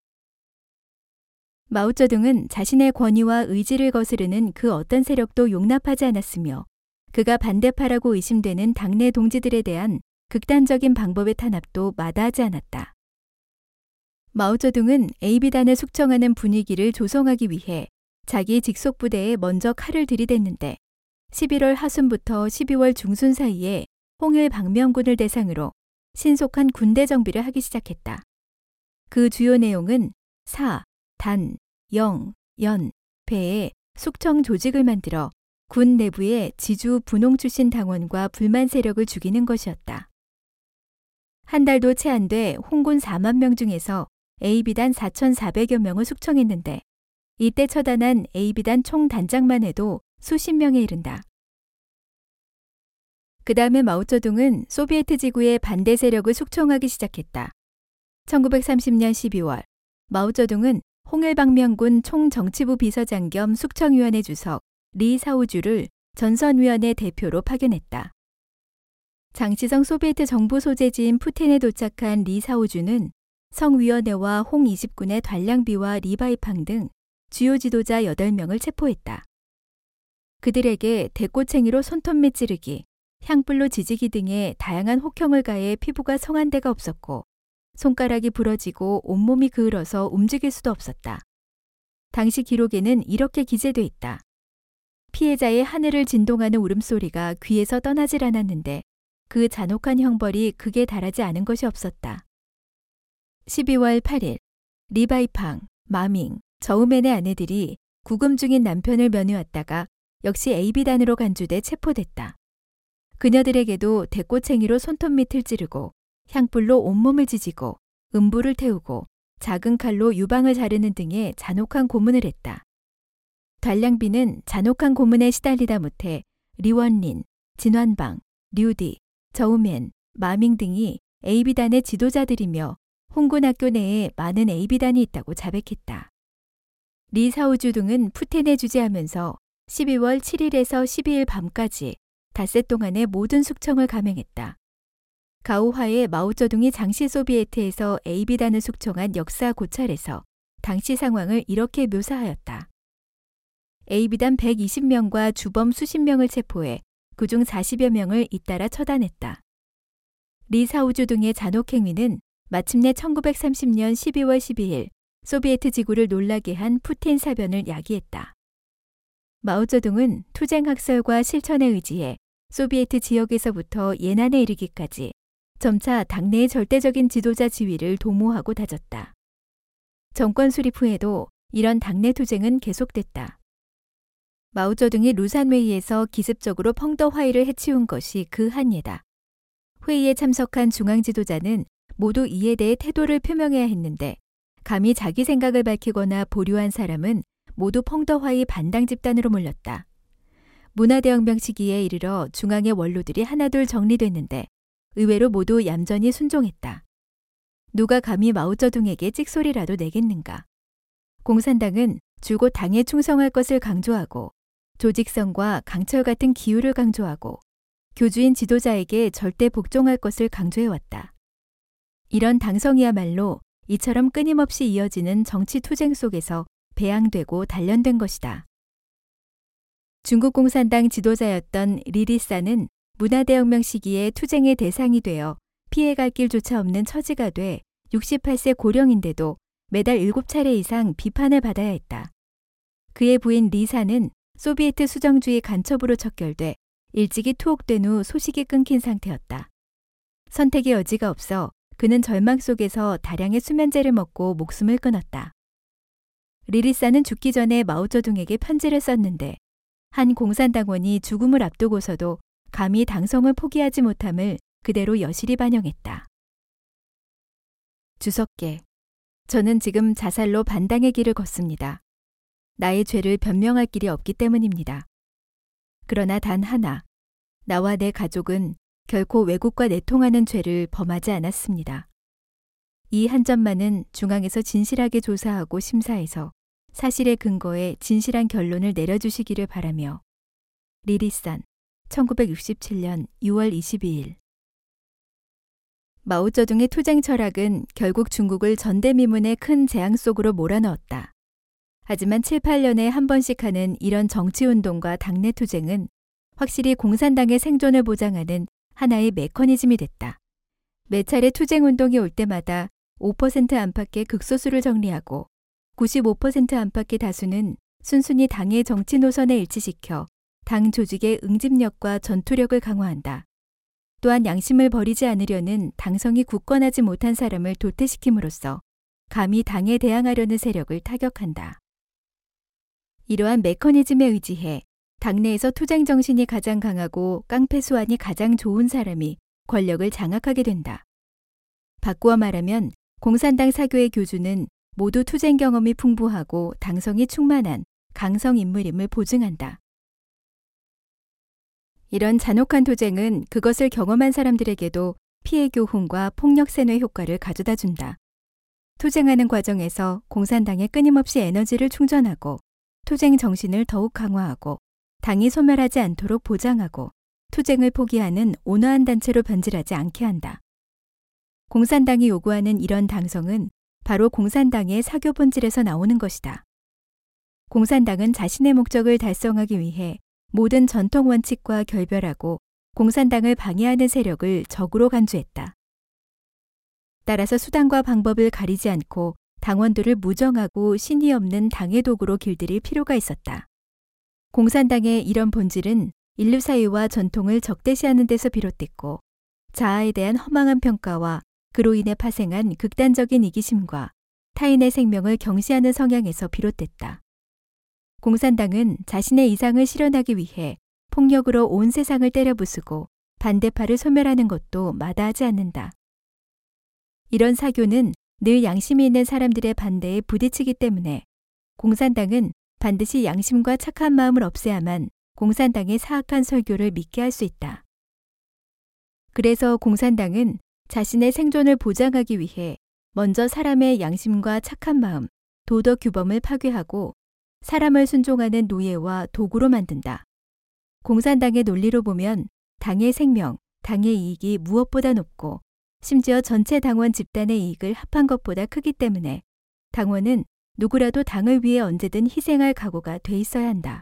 마오쩌둥은 자신의 권위와 의지를 거스르는 그 어떤 세력도 용납하지 않았으며 그가 반대파라고 의심되는 당내 동지들에 대한 극단적인 방법의 탄압도 마다하지 않았다. 마오쩌둥은 AB단을 숙청하는 분위기를 조성하기 위해 자기 직속 부대에 먼저 칼을 들이댔는데 11월 하순부터 12월 중순 사이에 홍일 방명군을 대상으로 신속한 군대 정비를 하기 시작했다. 그 주요 내용은 사, 단, 영, 연, 배의 숙청 조직을 만들어 군 내부의 지주 분홍 출신 당원과 불만 세력을 죽이는 것이었다. 한 달도 채 안 돼 홍군 4만 명 중에서 AB단 4,400여 명을 숙청했는데 이때 처단한 AB단 총 단장만 해도 수십 명에 이른다. 그 다음에 마오쩌둥은 소비에트 지구의 반대 세력을 숙청하기 시작했다. 1930년 12월 마오쩌둥은 홍일방명군 총정치부 비서장 겸 숙청위원회 주석 리 사오주를 전선위원회 대표로 파견했다. 장시성 소비에트 정부 소재지인 푸텐에 도착한 리 사오주는 성위원회와 홍 20군의 단량비와 리바이팡 등 주요 지도자 8명을 체포했다. 그들에게 대꼬챙이로 손톱 밑지르기, 향불로 지지기 등의 다양한 혹형을 가해 피부가 성한 데가 없었고 손가락이 부러지고 온몸이 그을어서 움직일 수도 없었다. 당시 기록에는 이렇게 기재돼 있다. 피해자의 하늘을 진동하는 울음소리가 귀에서 떠나질 않았는데 그 잔혹한 형벌이 극에 달하지 않은 것이 없었다. 12월 8일, 리바이팡, 마밍, 저우맨의 아내들이 구금 중인 남편을 면회왔다가 역시 AB단으로 간주돼 체포됐다. 그녀들에게도 대꼬챙이로 손톱 밑을 찌르고 향불로 온몸을 지지고 음부를 태우고 작은 칼로 유방을 자르는 등의 잔혹한 고문을 했다. 달량비는 잔혹한 고문에 시달리다 못해 리원린, 진환방, 류디, 저우맨, 마밍 등이 AB단의 지도자들이며 홍군학교 내에 많은 AB단이 있다고 자백했다. 리 사우주 등은 푸텐에 주재하면서 12월 7일에서 12일 밤까지 닷새 동안의 모든 숙청을 감행했다. 가오화의 마오쩌둥이 장시 소비에트에서 AB단을 숙청한 역사 고찰에서 당시 상황을 이렇게 묘사하였다. AB단 120명과 주범 수십 명을 체포해 그중 40여 명을 잇따라 처단했다. 리 사우주 등의 잔혹행위는 마침내 1930년 12월 12일 소비에트 지구를 놀라게 한 푸틴 사변을 야기했다. 마오쩌둥은 투쟁 학설과 실천에 의지해 소비에트 지역에서부터 예난에 이르기까지 점차 당내의 절대적인 지도자 지위를 도모하고 다졌다. 정권 수립 후에도 이런 당내 투쟁은 계속됐다. 마오쩌둥이 루산회의에서 기습적으로 펑더화이를 해치운 것이 그 한 예다. 회의에 참석한 중앙 지도자는 모두 이에 대해 태도를 표명해야 했는데 감히 자기 생각을 밝히거나 보류한 사람은 모두 펑더화이 반당 집단으로 몰렸다. 문화대혁명 시기에 이르러 중앙의 원로들이 하나둘 정리됐는데 의외로 모두 얌전히 순종했다. 누가 감히 마오쩌둥에게 찍소리라도 내겠는가. 공산당은 줄곧 당에 충성할 것을 강조하고 조직성과 강철 같은 기율을 강조하고 교주인 지도자에게 절대 복종할 것을 강조해왔다. 이런 당성이야말로 이처럼 끊임없이 이어지는 정치 투쟁 속에서 배양되고 단련된 것이다. 중국 공산당 지도자였던 리리사는 문화대혁명 시기에 투쟁의 대상이 되어 피해갈 길조차 없는 처지가 돼 68세 고령인데도 매달 7차례 이상 비판을 받아야 했다. 그의 부인 리사는 소비에트 수정주의 간첩으로 척결돼 일찍이 투옥된 후 소식이 끊긴 상태였다. 선택의 여지가 없어 그는 절망 속에서 다량의 수면제를 먹고 목숨을 끊었다. 리리사는 죽기 전에 마오쩌둥에게 편지를 썼는데 한 공산당원이 죽음을 앞두고서도 감히 당성을 포기하지 못함을 그대로 여실히 반영했다. 주석계. 저는 지금 자살로 반당의 길을 걷습니다. 나의 죄를 변명할 길이 없기 때문입니다. 그러나 단 하나, 나와 내 가족은 결코 외국과 내통하는 죄를 범하지 않았습니다. 이 한 점만은 중앙에서 진실하게 조사하고 심사해서 사실의 근거에 진실한 결론을 내려주시기를 바라며 리리산 1967년 6월 22일. 마오쩌둥의 투쟁 철학은 결국 중국을 전대미문의 큰 재앙 속으로 몰아넣었다. 하지만 7, 8년에 한 번씩 하는 이런 정치운동과 당내 투쟁은 확실히 공산당의 생존을 보장하는 하나의 메커니즘이 됐다. 매 차례 투쟁운동이 올 때마다 5% 안팎의 극소수를 정리하고 95% 안팎의 다수는 순순히 당의 정치 노선에 일치시켜 당 조직의 응집력과 전투력을 강화한다. 또한 양심을 버리지 않으려는 당성이 굳건하지 못한 사람을 도태시킴으로써 감히 당에 대항하려는 세력을 타격한다. 이러한 메커니즘에 의지해 당내에서 투쟁 정신이 가장 강하고 깡패 수완이 가장 좋은 사람이 권력을 장악하게 된다. 바꾸어 말하면 공산당 사교의 교주는 모두 투쟁 경험이 풍부하고 당성이 충만한 강성 인물임을 보증한다. 이런 잔혹한 투쟁은 그것을 경험한 사람들에게도 피해 교훈과 폭력 세뇌 효과를 가져다 준다. 투쟁하는 과정에서 공산당에 끊임없이 에너지를 충전하고 투쟁 정신을 더욱 강화하고 당이 소멸하지 않도록 보장하고 투쟁을 포기하는 온화한 단체로 변질하지 않게 한다. 공산당이 요구하는 이런 당성은 바로 공산당의 사교 본질에서 나오는 것이다. 공산당은 자신의 목적을 달성하기 위해 모든 전통 원칙과 결별하고 공산당을 방해하는 세력을 적으로 간주했다. 따라서 수단과 방법을 가리지 않고 당원들을 무정하고 신의 없는 당의 도구로 길들일 필요가 있었다. 공산당의 이런 본질은 인류 사회와 전통을 적대시하는 데서 비롯됐고 자아에 대한 허망한 평가와 그로 인해 파생한 극단적인 이기심과 타인의 생명을 경시하는 성향에서 비롯됐다. 공산당은 자신의 이상을 실현하기 위해 폭력으로 온 세상을 때려부수고 반대파를 소멸하는 것도 마다하지 않는다. 이런 사교는 늘 양심이 있는 사람들의 반대에 부딪히기 때문에 공산당은 반드시 양심과 착한 마음을 없애야만 공산당의 사악한 설교를 믿게 할 수 있다. 그래서 공산당은 자신의 생존을 보장하기 위해 먼저 사람의 양심과 착한 마음, 도덕 규범을 파괴하고 사람을 순종하는 노예와 도구로 만든다. 공산당의 논리로 보면 당의 생명, 당의 이익이 무엇보다 높고 심지어 전체 당원 집단의 이익을 합한 것보다 크기 때문에 당원은 누구라도 당을 위해 언제든 희생할 각오가 돼 있어야 한다.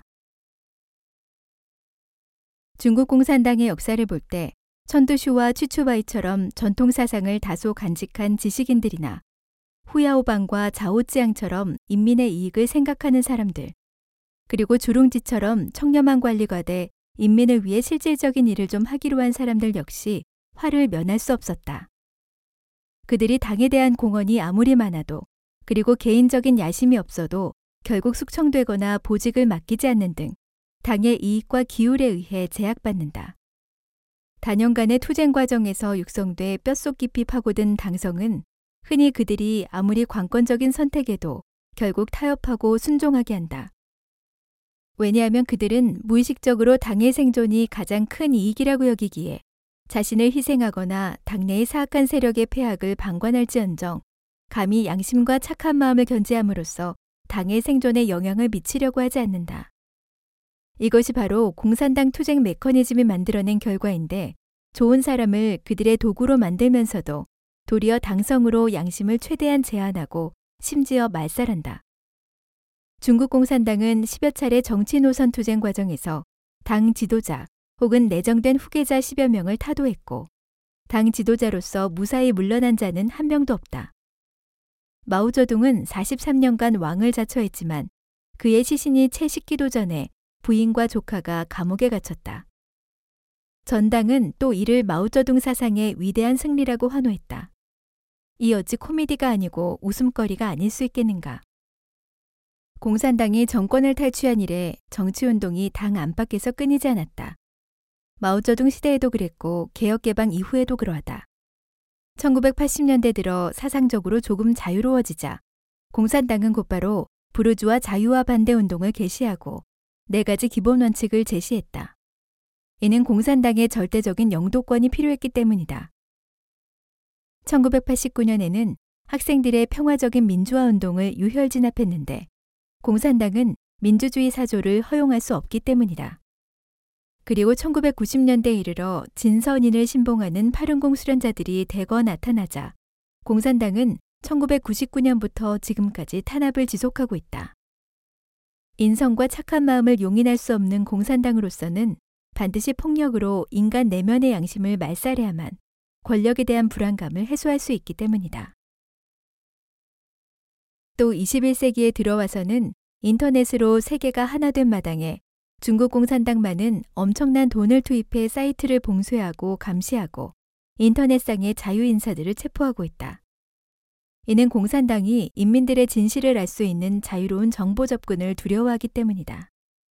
중국 공산당의 역사를 볼 때 천두슈와 취추바이처럼 전통 사상을 다소 간직한 지식인들이나 후야오방과 자오찌앙처럼 인민의 이익을 생각하는 사람들, 그리고 주룽지처럼 청렴한 관리가 돼 인민을 위해 실질적인 일을 좀 하기로 한 사람들 역시 화를 면할 수 없었다. 그들이 당에 대한 공헌이 아무리 많아도 그리고 개인적인 야심이 없어도 결국 숙청되거나 보직을 맡기지 않는 등 당의 이익과 기울에 의해 제약받는다. 단연간의 투쟁 과정에서 육성돼 뼛속 깊이 파고든 당성은 흔히 그들이 아무리 관건적인 선택에도 결국 타협하고 순종하게 한다. 왜냐하면 그들은 무의식적으로 당의 생존이 가장 큰 이익이라고 여기기에 자신을 희생하거나 당내의 사악한 세력의 폐악을 방관할지언정 감히 양심과 착한 마음을 견제함으로써 당의 생존에 영향을 미치려고 하지 않는다. 이것이 바로 공산당 투쟁 메커니즘이 만들어낸 결과인데 좋은 사람을 그들의 도구로 만들면서도 도리어 당성으로 양심을 최대한 제한하고 심지어 말살한다. 중국 공산당은 10여 차례 정치 노선 투쟁 과정에서 당 지도자 혹은 내정된 후계자 10여 명을 타도했고 당 지도자로서 무사히 물러난 자는 한 명도 없다. 마오쩌둥은 43년간 왕을 자처했지만 그의 시신이 채 식기도 전에 부인과 조카가 감옥에 갇혔다. 전당은 또 이를 마오쩌둥 사상의 위대한 승리라고 환호했다. 이 어찌 코미디가 아니고 웃음거리가 아닐 수 있겠는가. 공산당이 정권을 탈취한 이래 정치운동이 당 안팎에서 끊이지 않았다. 마오쩌둥 시대에도 그랬고 개혁개방 이후에도 그러하다. 1980년대 들어 사상적으로 조금 자유로워지자 공산당은 곧바로 부르주아 자유화 반대 운동을 개시하고 4가지 기본 원칙을 제시했다. 이는 공산당의 절대적인 영도권이 필요했기 때문이다. 1989년에는 학생들의 평화적인 민주화 운동을 유혈 진압했는데 공산당은 민주주의 사조를 허용할 수 없기 때문이다. 그리고 1990년대에 이르러 진선인을 신봉하는 파룬공 수련자들이 대거 나타나자 공산당은 1999년부터 지금까지 탄압을 지속하고 있다. 인성과 착한 마음을 용인할 수 없는 공산당으로서는 반드시 폭력으로 인간 내면의 양심을 말살해야만 권력에 대한 불안감을 해소할 수 있기 때문이다. 또 21세기에 들어와서는 인터넷으로 세계가 하나 된 마당에 중국 공산당만은 엄청난 돈을 투입해 사이트를 봉쇄하고 감시하고 인터넷상의 자유인사들을 체포하고 있다. 이는 공산당이 인민들의 진실을 알 수 있는 자유로운 정보 접근을 두려워하기 때문이다.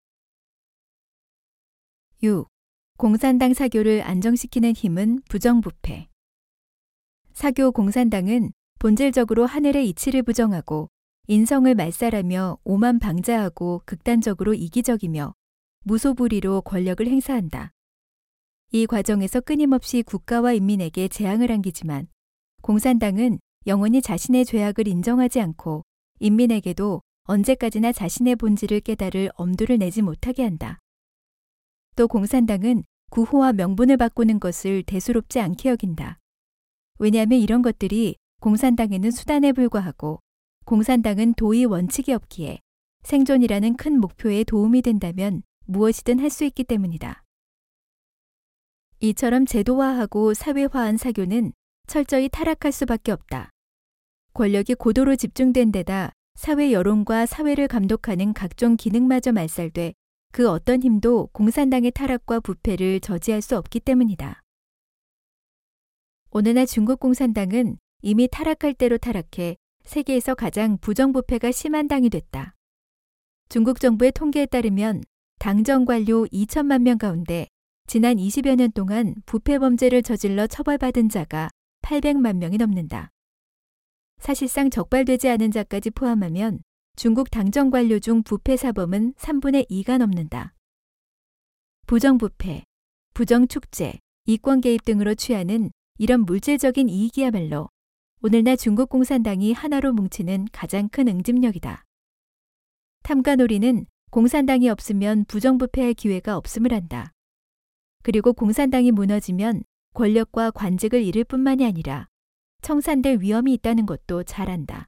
6. 공산당 사교를 안정시키는 힘은 부정부패. 사교 공산당은 본질적으로 하늘의 이치를 부정하고 인성을 말살하며 오만 방자하고 극단적으로 이기적이며 무소불위로 권력을 행사한다. 이 과정에서 끊임없이 국가와 인민에게 재앙을 안기지만 공산당은 영원히 자신의 죄악을 인정하지 않고 인민에게도 언제까지나 자신의 본질을 깨달을 엄두를 내지 못하게 한다. 또 공산당은 구호와 명분을 바꾸는 것을 대수롭지 않게 여긴다. 왜냐하면 이런 것들이 공산당에는 수단에 불과하고 공산당은 도의 원칙이 없기에 생존이라는 큰 목표에 도움이 된다면 무엇이든 할 수 있기 때문이다. 이처럼 제도화하고 사회화한 사교는 철저히 타락할 수밖에 없다. 권력이 고도로 집중된 데다 사회 여론과 사회를 감독하는 각종 기능마저 말살돼 그 어떤 힘도 공산당의 타락과 부패를 저지할 수 없기 때문이다. 오늘날 중국 공산당은 이미 타락할 대로 타락해 세계에서 가장 부정부패가 심한 당이 됐다. 중국 정부의 통계에 따르면 당정 관료 2천만 명 가운데 지난 20여 년 동안 부패 범죄를 저질러 처벌받은 자가 800만 명이 넘는다. 사실상 적발되지 않은 자까지 포함하면 중국 당정 관료 중 부패 사범은 3분의 2가 넘는다. 부정부패, 부정축제, 이권 개입 등으로 취하는 이런 물질적인 이익이야말로 오늘날 중국 공산당이 하나로 뭉치는 가장 큰 응집력이다. 탐관오리는 공산당이 없으면 부정부패할 기회가 없음을 안다. 그리고 공산당이 무너지면 권력과 관직을 잃을 뿐만이 아니라 청산될 위험이 있다는 것도 잘 안다.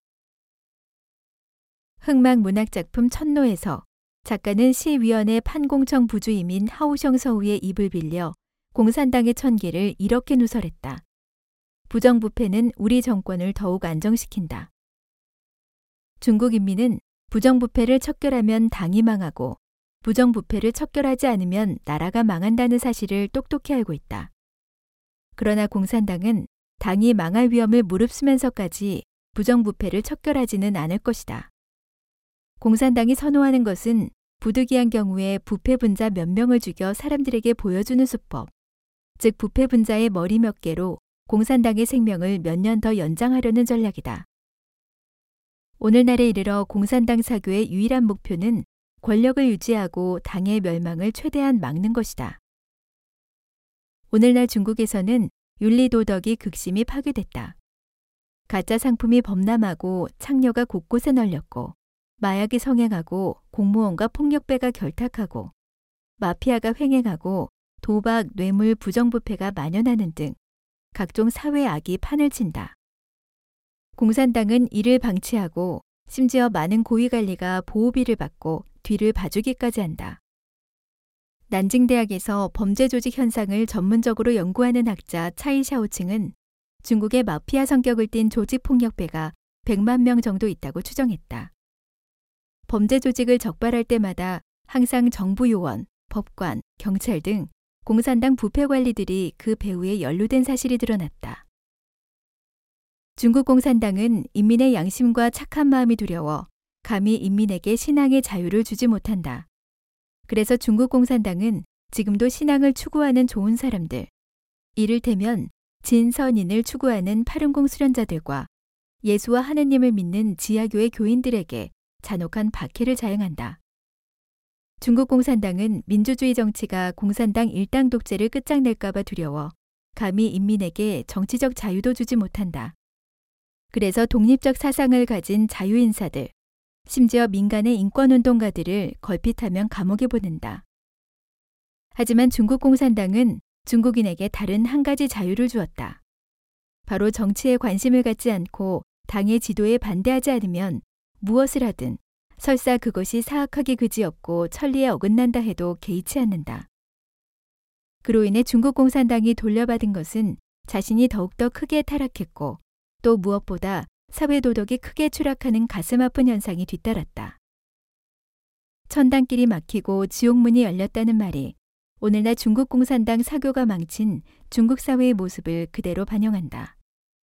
흑막 문학작품 천노에서 작가는 시위원회 판공청 부주임인 하오성 서우의 입을 빌려 공산당의 천계를 이렇게 누설했다. 부정부패는 우리 정권을 더욱 안정시킨다. 중국 인민은 부정부패를 척결하면 당이 망하고 부정부패를 척결하지 않으면 나라가 망한다는 사실을 똑똑히 알고 있다. 그러나 공산당은 당이 망할 위험을 무릅쓰면서까지 부정부패를 척결하지는 않을 것이다. 공산당이 선호하는 것은 부득이한 경우에 부패분자 몇 명을 죽여 사람들에게 보여주는 수법, 즉 부패분자의 머리 몇 개로 공산당의 생명을 몇 년 더 연장하려는 전략이다. 오늘날에 이르러 공산당 사교의 유일한 목표는 권력을 유지하고 당의 멸망을 최대한 막는 것이다. 오늘날 중국에서는 윤리도덕이 극심히 파괴됐다. 가짜 상품이 범람하고 창녀가 곳곳에 널렸고 마약이 성행하고 공무원과 폭력배가 결탁하고 마피아가 횡행하고 도박, 뇌물, 부정부패가 만연하는 등 각종 사회 악이 판을 친다. 공산당은 이를 방치하고 심지어 많은 고위관리가 보호비를 받고 뒤를 봐주기까지 한다. 난징대학에서 범죄조직 현상을 전문적으로 연구하는 학자 차이샤오칭은 중국의 마피아 성격을 띤 조직폭력배가 100만 명 정도 있다고 추정했다. 범죄 조직을 적발할 때마다 항상 정부 요원, 법관, 경찰 등 공산당 부패 관리들이 그 배후에 연루된 사실이 드러났다. 중국 공산당은 인민의 양심과 착한 마음이 두려워 감히 인민에게 신앙의 자유를 주지 못한다. 그래서 중국 공산당은 지금도 신앙을 추구하는 좋은 사람들, 이를테면 진선인을 추구하는 파룬공 수련자들과 예수와 하느님을 믿는 지하교회 교인들에게 잔혹한 박해를 자행한다. 중국 공산당은 민주주의 정치가 공산당 일당 독재를 끝장낼까봐 두려워 감히 인민에게 정치적 자유도 주지 못한다. 그래서 독립적 사상을 가진 자유인사들, 심지어 민간의 인권운동가들을 걸핏하면 감옥에 보낸다. 하지만 중국 공산당은 중국인에게 다른 한 가지 자유를 주었다. 바로 정치에 관심을 갖지 않고 당의 지도에 반대하지 않으면 무엇을 하든 설사 그것이 사악하기 그지없고 천리에 어긋난다 해도 개의치 않는다. 그로 인해 중국 공산당이 돌려받은 것은 자신이 더욱더 크게 타락했고 또 무엇보다 사회도덕이 크게 추락하는 가슴 아픈 현상이 뒤따랐다. 천당길이 막히고 지옥문이 열렸다는 말이 오늘날 중국 공산당 사교가 망친 중국 사회의 모습을 그대로 반영한다.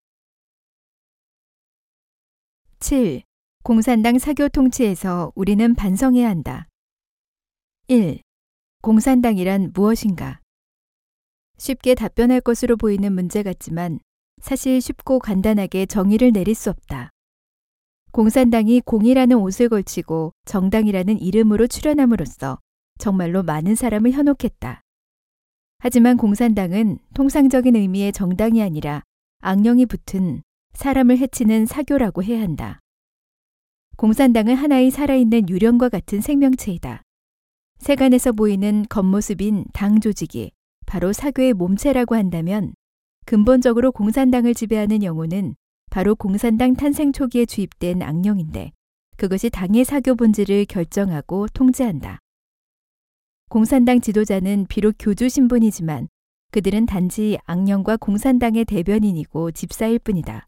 7. 공산당 사교 통치에서 우리는 반성해야 한다. 1. 공산당이란 무엇인가? 쉽게 답변할 것으로 보이는 문제 같지만 사실 쉽고 간단하게 정의를 내릴 수 없다. 공산당이 공이라는 옷을 걸치고 정당이라는 이름으로 출연함으로써 정말로 많은 사람을 현혹했다. 하지만 공산당은 통상적인 의미의 정당이 아니라 악령이 붙은 사람을 해치는 사교라고 해야 한다. 공산당은 하나의 살아있는 유령과 같은 생명체이다. 세간에서 보이는 겉모습인 당 조직이 바로 사교의 몸체라고 한다면 근본적으로 공산당을 지배하는 영혼은 바로 공산당 탄생 초기에 주입된 악령인데 그것이 당의 사교 본질을 결정하고 통제한다. 공산당 지도자는 비록 교주 신분이지만 그들은 단지 악령과 공산당의 대변인이고 집사일 뿐이다.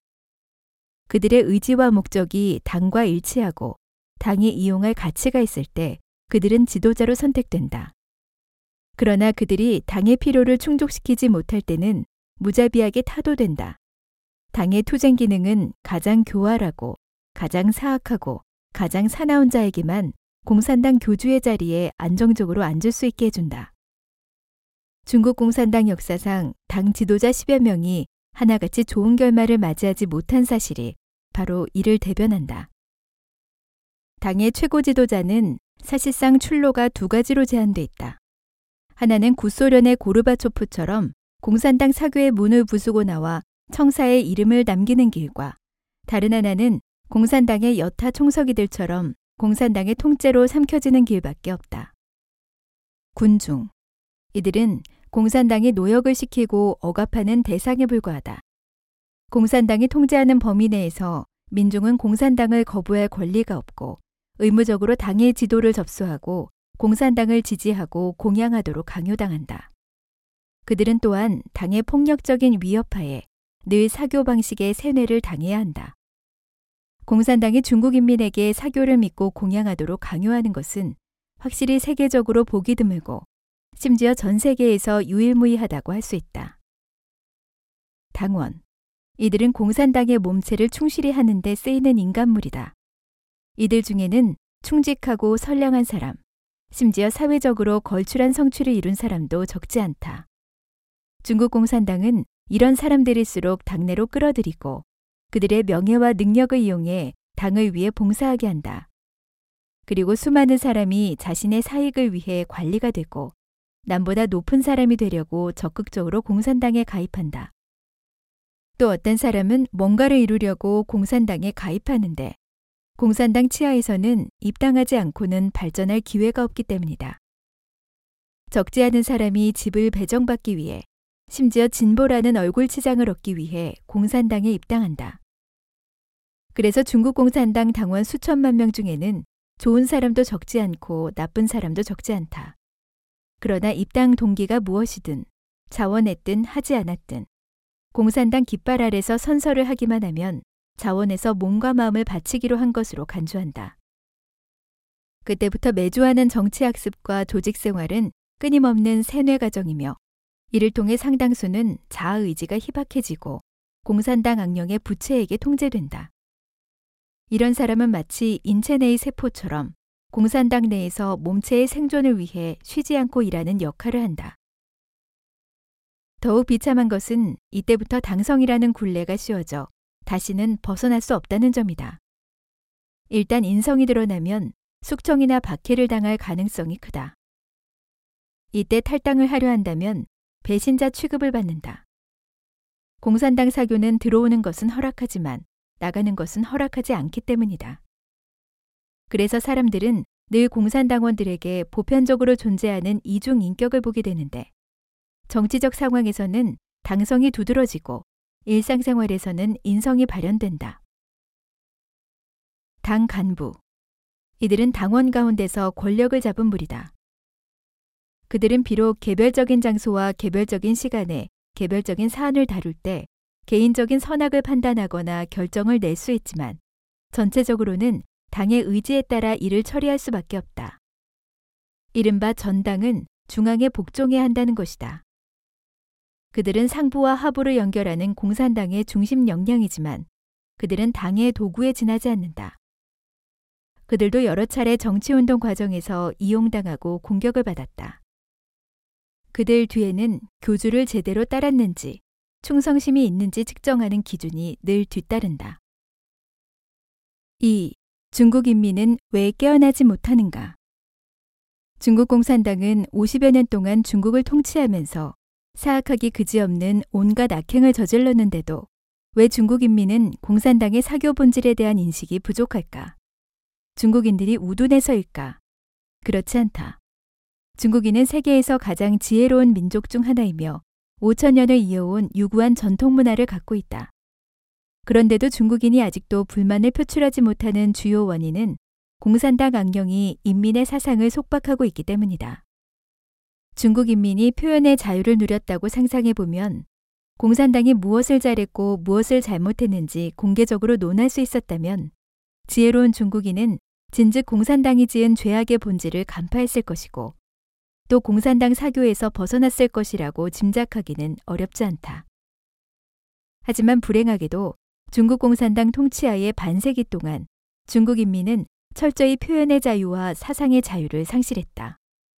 그들의 의지와 목적이 당과 일치하고 당이 이용할 가치가 있을 때 그들은 지도자로 선택된다. 그러나 그들이 당의 필요를 충족시키지 못할 때는 무자비하게 타도된다. 당의 투쟁 기능은 가장 교활하고 가장 사악하고 가장 사나운 자에게만 공산당 교주의 자리에 안정적으로 앉을 수 있게 해준다. 중국 공산당 역사상 당 지도자 10여 명이 하나같이 좋은 결말을 맞이하지 못한 사실이 바로 이를 대변한다. 당의 최고 지도자는 사실상 출로가 두 가지로 제한돼 있다. 하나는 구소련의 고르바초프처럼 공산당 사교의 문을 부수고 나와 청사에 이름을 남기는 길과 다른 하나는 공산당의 여타 총서기들처럼 공산당의 통째로 삼켜지는 길밖에 없다. 군중. 이들은 공산당이 노역을 시키고 억압하는 대상에 불과하다. 공산당이 통제하는 범위 내에서 민중은 공산당을 거부할 권리가 없고 의무적으로 당의 지도를 접수하고 공산당을 지지하고 공양하도록 강요당한다. 그들은 또한 당의 폭력적인 위협하에 늘 사교 방식의 세뇌를 당해야 한다. 공산당이 중국 인민에게 사교를 믿고 공양하도록 강요하는 것은 확실히 세계적으로 보기 드물고 심지어 전 세계에서 유일무이하다고 할 수 있다. 당원. 이들은 공산당의 몸체를 충실히 하는 데 쓰이는 인간물이다. 이들 중에는 충직하고 선량한 사람, 심지어 사회적으로 걸출한 성취를 이룬 사람도 적지 않다. 중국 공산당은 이런 사람들일수록 당내로 끌어들이고 그들의 명예와 능력을 이용해 당을 위해 봉사하게 한다. 그리고 수많은 사람이 자신의 사익을 위해 관리가 되고 남보다 높은 사람이 되려고 적극적으로 공산당에 가입한다. 또 어떤 사람은 뭔가를 이루려고 공산당에 가입하는데 공산당 치하에서는 입당하지 않고는 발전할 기회가 없기 때문이다. 적지 않은 사람이 집을 배정받기 위해 심지어 진보라는 얼굴치장을 얻기 위해 공산당에 입당한다. 그래서 중국 공산당 당원 수천만 명 중에는 좋은 사람도 적지 않고 나쁜 사람도 적지 않다. 그러나 입당 동기가 무엇이든 자원했든 하지 않았든 공산당 깃발 아래서 선서를 하기만 하면 자원에서 몸과 마음을 바치기로 한 것으로 간주한다. 그때부터 매주 하는 정치학습과 조직생활은 끊임없는 세뇌 과정이며 이를 통해 상당수는 자아의지가 희박해지고 공산당 악령의 부채에게 통제된다. 이런 사람은 마치 인체 내의 세포처럼 공산당 내에서 몸체의 생존을 위해 쉬지 않고 일하는 역할을 한다. 더욱 비참한 것은 이때부터 당성이라는 굴레가 씌워져 다시는 벗어날 수 없다는 점이다. 일단 인성이 드러나면 숙청이나 박해를 당할 가능성이 크다. 이때 탈당을 하려 한다면 배신자 취급을 받는다. 공산당 사교는 들어오는 것은 허락하지만 나가는 것은 허락하지 않기 때문이다. 그래서 사람들은 늘 공산당원들에게 보편적으로 존재하는 이중 인격을 보게 되는데 정치적 상황에서는 당성이 두드러지고 일상생활에서는 인성이 발현된다. 당 간부. 이들은 당원 가운데서 권력을 잡은 무리다. 그들은 비록 개별적인 장소와 개별적인 시간에 개별적인 사안을 다룰 때 개인적인 선악을 판단하거나 결정을 낼 수 있지만 전체적으로는 당의 의지에 따라 일을 처리할 수밖에 없다. 이른바 전당은 중앙에 복종해야 한다는 것이다. 그들은 상부와 하부를 연결하는 공산당의 중심 역량이지만 그들은 당의 도구에 지나지 않는다. 그들도 여러 차례 정치운동 과정에서 이용당하고 공격을 받았다. 그들 뒤에는 교주를 제대로 따랐는지 충성심이 있는지 측정하는 기준이 늘 뒤따른다. 2. 중국 인민은 왜 깨어나지 못하는가? 중국 공산당은 50여 년 동안 중국을 통치하면서 사악하기 그지없는 온갖 악행을 저질렀는데도 왜 중국 인민은 공산당의 사교 본질에 대한 인식이 부족할까? 중국인들이 우둔해서일까? 그렇지 않다. 중국인은 세계에서 가장 지혜로운 민족 중 하나이며 5,000년을 이어온 유구한 전통 문화를 갖고 있다. 그런데도 중국인이 아직도 불만을 표출하지 못하는 주요 원인은 공산당 악령이 인민의 사상을 속박하고 있기 때문이다. 중국 인민이 표현의 자유를 누렸다고 상상해보면 공산당이 무엇을 잘했고 무엇을 잘못했는지 공개적으로 논할 수 있었다면 지혜로운 중국인은 진즉 공산당이 지은 죄악의 본질을 간파했을 것이고 또 공산당 사교에서 벗어났을 것이라고 짐작하기는 어렵지 않다. 하지만 불행하게도 중국 공산당 통치하에 반세기 동안 중국 인민은 철저히 표현의 자유와 사상의 자유를 상실했다.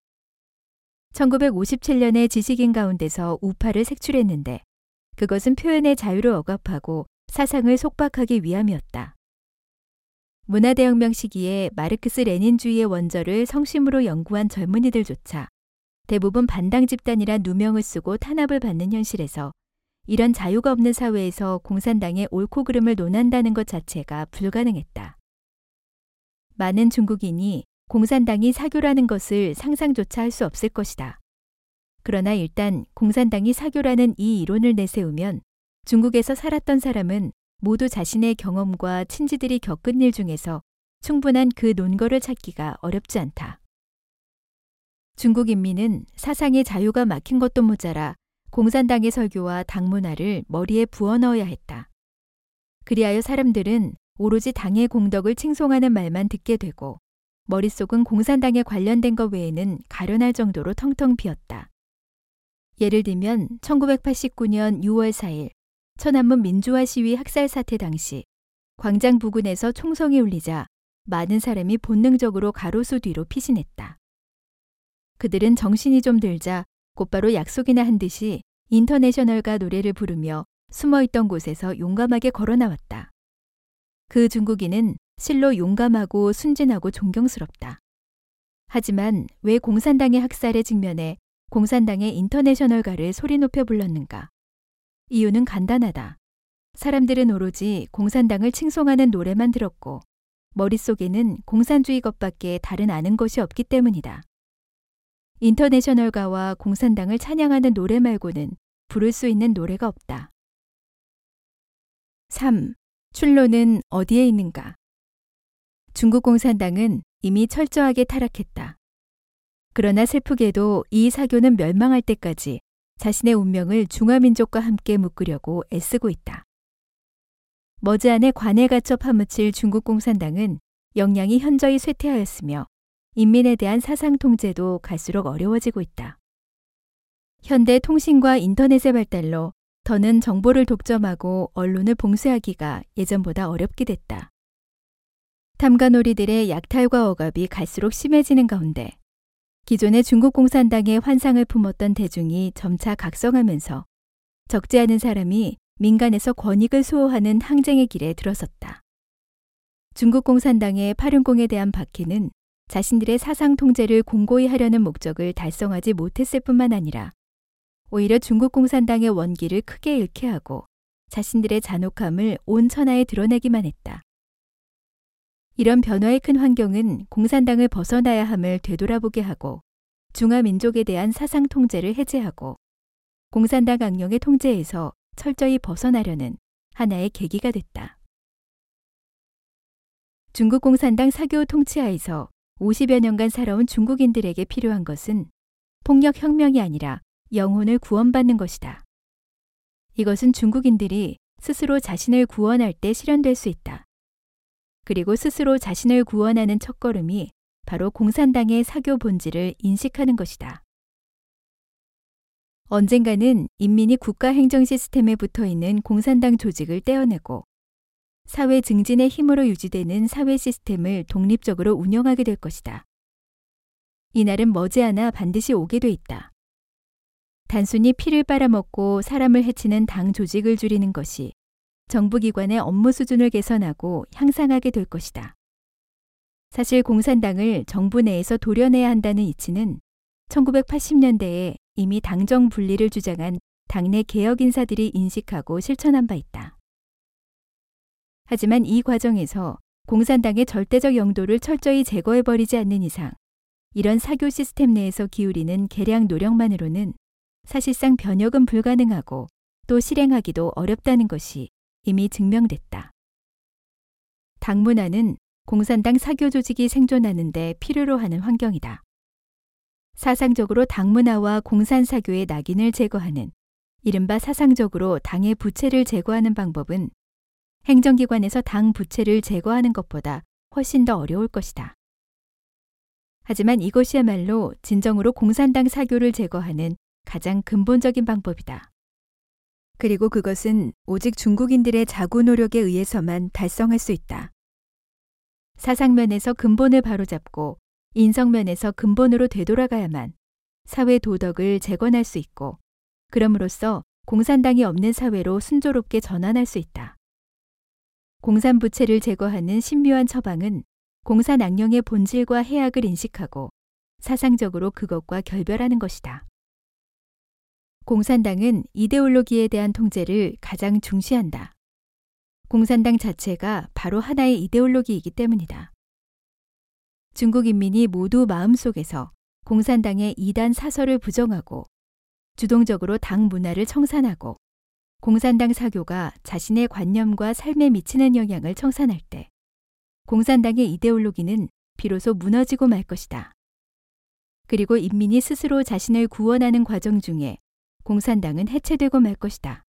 1957년에 지식인 가운데서 우파를 색출했는데 그것은 표현의 자유를 억압하고 사상을 속박하기 위함이었다. 문화대혁명 시기에 마르크스 레닌주의의 원절을 성심으로 연구한 젊은이들조차 대부분 반당 집단이란 누명을 쓰고 탄압을 받는 현실에서 이런 자유가 없는 사회에서 공산당의 옳고 그름을 논한다는 것 자체가 불가능했다. 많은 중국인이 공산당이 사교라는 것을 상상조차 할 수 없을 것이다. 그러나 일단 공산당이 사교라는 이 이론을 내세우면 중국에서 살았던 사람은 모두 자신의 경험과 친지들이 겪은 일 중에서 충분한 그 논거를 찾기가 어렵지 않다. 중국 인민은 사상의 자유가 막힌 것도 모자라 공산당의 설교와 당문화를 머리에 부어넣어야 했다. 그리하여 사람들은 오로지 당의 공덕을 칭송하는 말만 듣게 되고 머릿속은 공산당에 관련된 것 외에는 가련할 정도로 텅텅 비었다. 예를 들면 1989년 6월 4일 천안문 민주화 시위 학살 사태 당시 광장 부근에서 총성이 울리자 많은 사람이 본능적으로 가로수 뒤로 피신했다. 그들은 정신이 좀 들자 곧바로 약속이나 한 듯이 인터내셔널가 노래를 부르며 숨어있던 곳에서 용감하게 걸어 나왔다. 그 중국인은 실로 용감하고 순진하고 존경스럽다. 하지만 왜 공산당의 학살에 직면해 공산당의 인터내셔널가를 소리 높여 불렀는가? 이유는 간단하다. 사람들은 오로지 공산당을 칭송하는 노래만 들었고 머릿속에는 공산주의 것밖에 다른 아는 것이 없기 때문이다. 인터내셔널가와 공산당을 찬양하는 노래 말고는 부를 수 있는 노래가 없다. 3. 출로는 어디에 있는가? 중국 공산당은 이미 철저하게 타락했다. 그러나 슬프게도 이 사교는 멸망할 때까지 자신의 운명을 중화민족과 함께 묶으려고 애쓰고 있다. 머지않아 관에 갇혀 파묻힐 중국 공산당은 역량이 현저히 쇠퇴하였으며 인민에 대한 사상 통제도 갈수록 어려워지고 있다. 현대 통신과 인터넷의 발달로 더는 정보를 독점하고 언론을 봉쇄하기가 예전보다 어렵게 됐다. 탐관오리들의 약탈과 억압이 갈수록 심해지는 가운데 기존의 중국 공산당의 환상을 품었던 대중이 점차 각성하면서 적지 않은 사람이 민간에서 권익을 수호하는 항쟁의 길에 들어섰다. 중국 공산당의 8.10에 대한 박해는 자신들의 사상 통제를 공고히 하려는 목적을 달성하지 못했을 뿐만 아니라 오히려 중국 공산당의 원기를 크게 잃게 하고 자신들의 잔혹함을 온 천하에 드러내기만 했다. 이런 변화의 큰 환경은 공산당을 벗어나야 함을 되돌아보게 하고 중화민족에 대한 사상 통제를 해제하고 공산당 악령의 통제에서 철저히 벗어나려는 하나의 계기가 됐다. 중국 공산당 사교 통치하에서 50여 년간 살아온 중국인들에게 필요한 것은 폭력 혁명이 아니라 영혼을 구원받는 것이다. 이것은 중국인들이 스스로 자신을 구원할 때 실현될 수 있다. 그리고 스스로 자신을 구원하는 첫걸음이 바로 공산당의 사교 본질을 인식하는 것이다. 언젠가는 인민이 국가 행정 시스템에 붙어있는 공산당 조직을 떼어내고 사회 증진의 힘으로 유지되는 사회 시스템을 독립적으로 운영하게 될 것이다. 이날은 머지않아 반드시 오게 돼 있다. 단순히 피를 빨아먹고 사람을 해치는 당 조직을 줄이는 것이 정부기관의 업무 수준을 개선하고 향상하게 될 것이다. 사실 공산당을 정부 내에서 도려내야 한다는 이치는 1980년대에 이미 당정 분리를 주장한 당내 개혁 인사들이 인식하고 실천한 바 있다. 하지만 이 과정에서 공산당의 절대적 영도를 철저히 제거해버리지 않는 이상 이런 사교 시스템 내에서 기울이는 계량 노력만으로는 사실상 변혁은 불가능하고 또 실행하기도 어렵다는 것이 이미 증명됐다. 당문화는 공산당 사교 조직이 생존하는 데 필요로 하는 환경이다. 사상적으로 당문화와 공산사교의 낙인을 제거하는 이른바 사상적으로 당의 부채를 제거하는 방법은 행정기관에서 당 부채를 제거하는 것보다 훨씬 더 어려울 것이다. 하지만 이것이야말로 진정으로 공산당 사교를 제거하는 가장 근본적인 방법이다. 그리고 그것은 오직 중국인들의 자구 노력에 의해서만 달성할 수 있다. 사상면에서 근본을 바로잡고 인성면에서 근본으로 되돌아가야만 사회 도덕을 재건할 수 있고 그럼으로써 공산당이 없는 사회로 순조롭게 전환할 수 있다. 공산부채를 제거하는 신묘한 처방은 공산악령의 본질과 해악을 인식하고 사상적으로 그것과 결별하는 것이다. 공산당은 이데올로기에 대한 통제를 가장 중시한다. 공산당 자체가 바로 하나의 이데올로기이기 때문이다. 중국 인민이 모두 마음속에서 공산당의 이단 사설을 부정하고 주동적으로 당 문화를 청산하고 공산당 사교가 자신의 관념과 삶에 미치는 영향을 청산할 때 공산당의 이데올로기는 비로소 무너지고 말 것이다. 그리고 인민이 스스로 자신을 구원하는 과정 중에 공산당은 해체되고 말 것이다.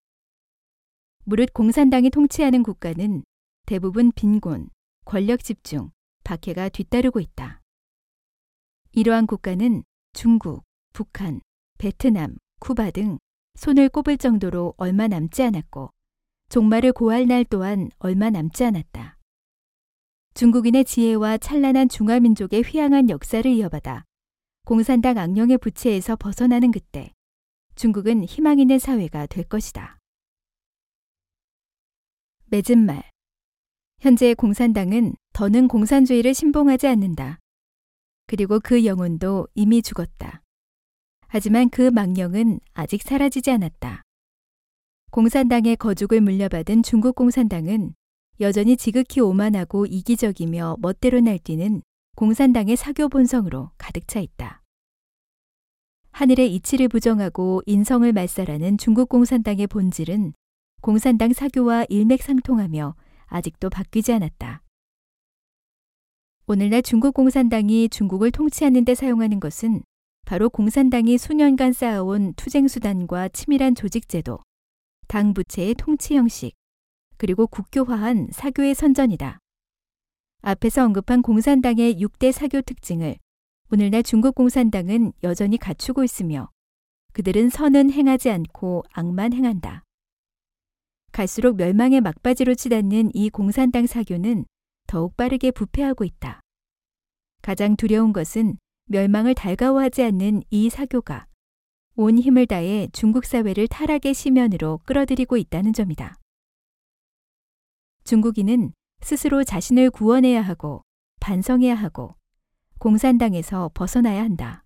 무릇 공산당이 통치하는 국가는 대부분 빈곤, 권력 집중, 박해가 뒤따르고 있다. 이러한 국가는 중국, 북한, 베트남, 쿠바 등 손을 꼽을 정도로 얼마 남지 않았고 종말을 고할 날 또한 얼마 남지 않았다. 중국인의 지혜와 찬란한 중화민족의 휘황한 역사를 이어받아 공산당 악령의 부채에서 벗어나는 그때 중국은 희망 있는 사회가 될 것이다. 맺은 말. 현재 공산당은 더는 공산주의를 신봉하지 않는다. 그리고 그 영혼도 이미 죽었다. 하지만 그 망령은 아직 사라지지 않았다. 공산당의 거죽을 물려받은 중국 공산당은 여전히 지극히 오만하고 이기적이며 멋대로 날뛰는 공산당의 사교 본성으로 가득 차 있다. 하늘의 이치를 부정하고 인성을 말살하는 중국 공산당의 본질은 공산당 사교와 일맥상통하며 아직도 바뀌지 않았다. 오늘날 중국 공산당이 중국을 통치하는 데 사용하는 것은 바로 공산당이 수년간 쌓아온 투쟁수단과 치밀한 조직제도, 당 부채의 통치 형식, 그리고 국교화한 사교의 선전이다. 앞에서 언급한 공산당의 6대 사교 특징을 오늘날 중국 공산당은 여전히 갖추고 있으며 그들은 선은 행하지 않고 악만 행한다. 갈수록 멸망의 막바지로 치닫는 이 공산당 사교는 더욱 빠르게 부패하고 있다. 가장 두려운 것은 멸망을 달가워하지 않는 이 사교가 온 힘을 다해 중국 사회를 타락의 시면으로 끌어들이고 있다는 점이다. 중국인은 스스로 자신을 구원해야 하고 반성해야 하고 공산당에서 벗어나야 한다.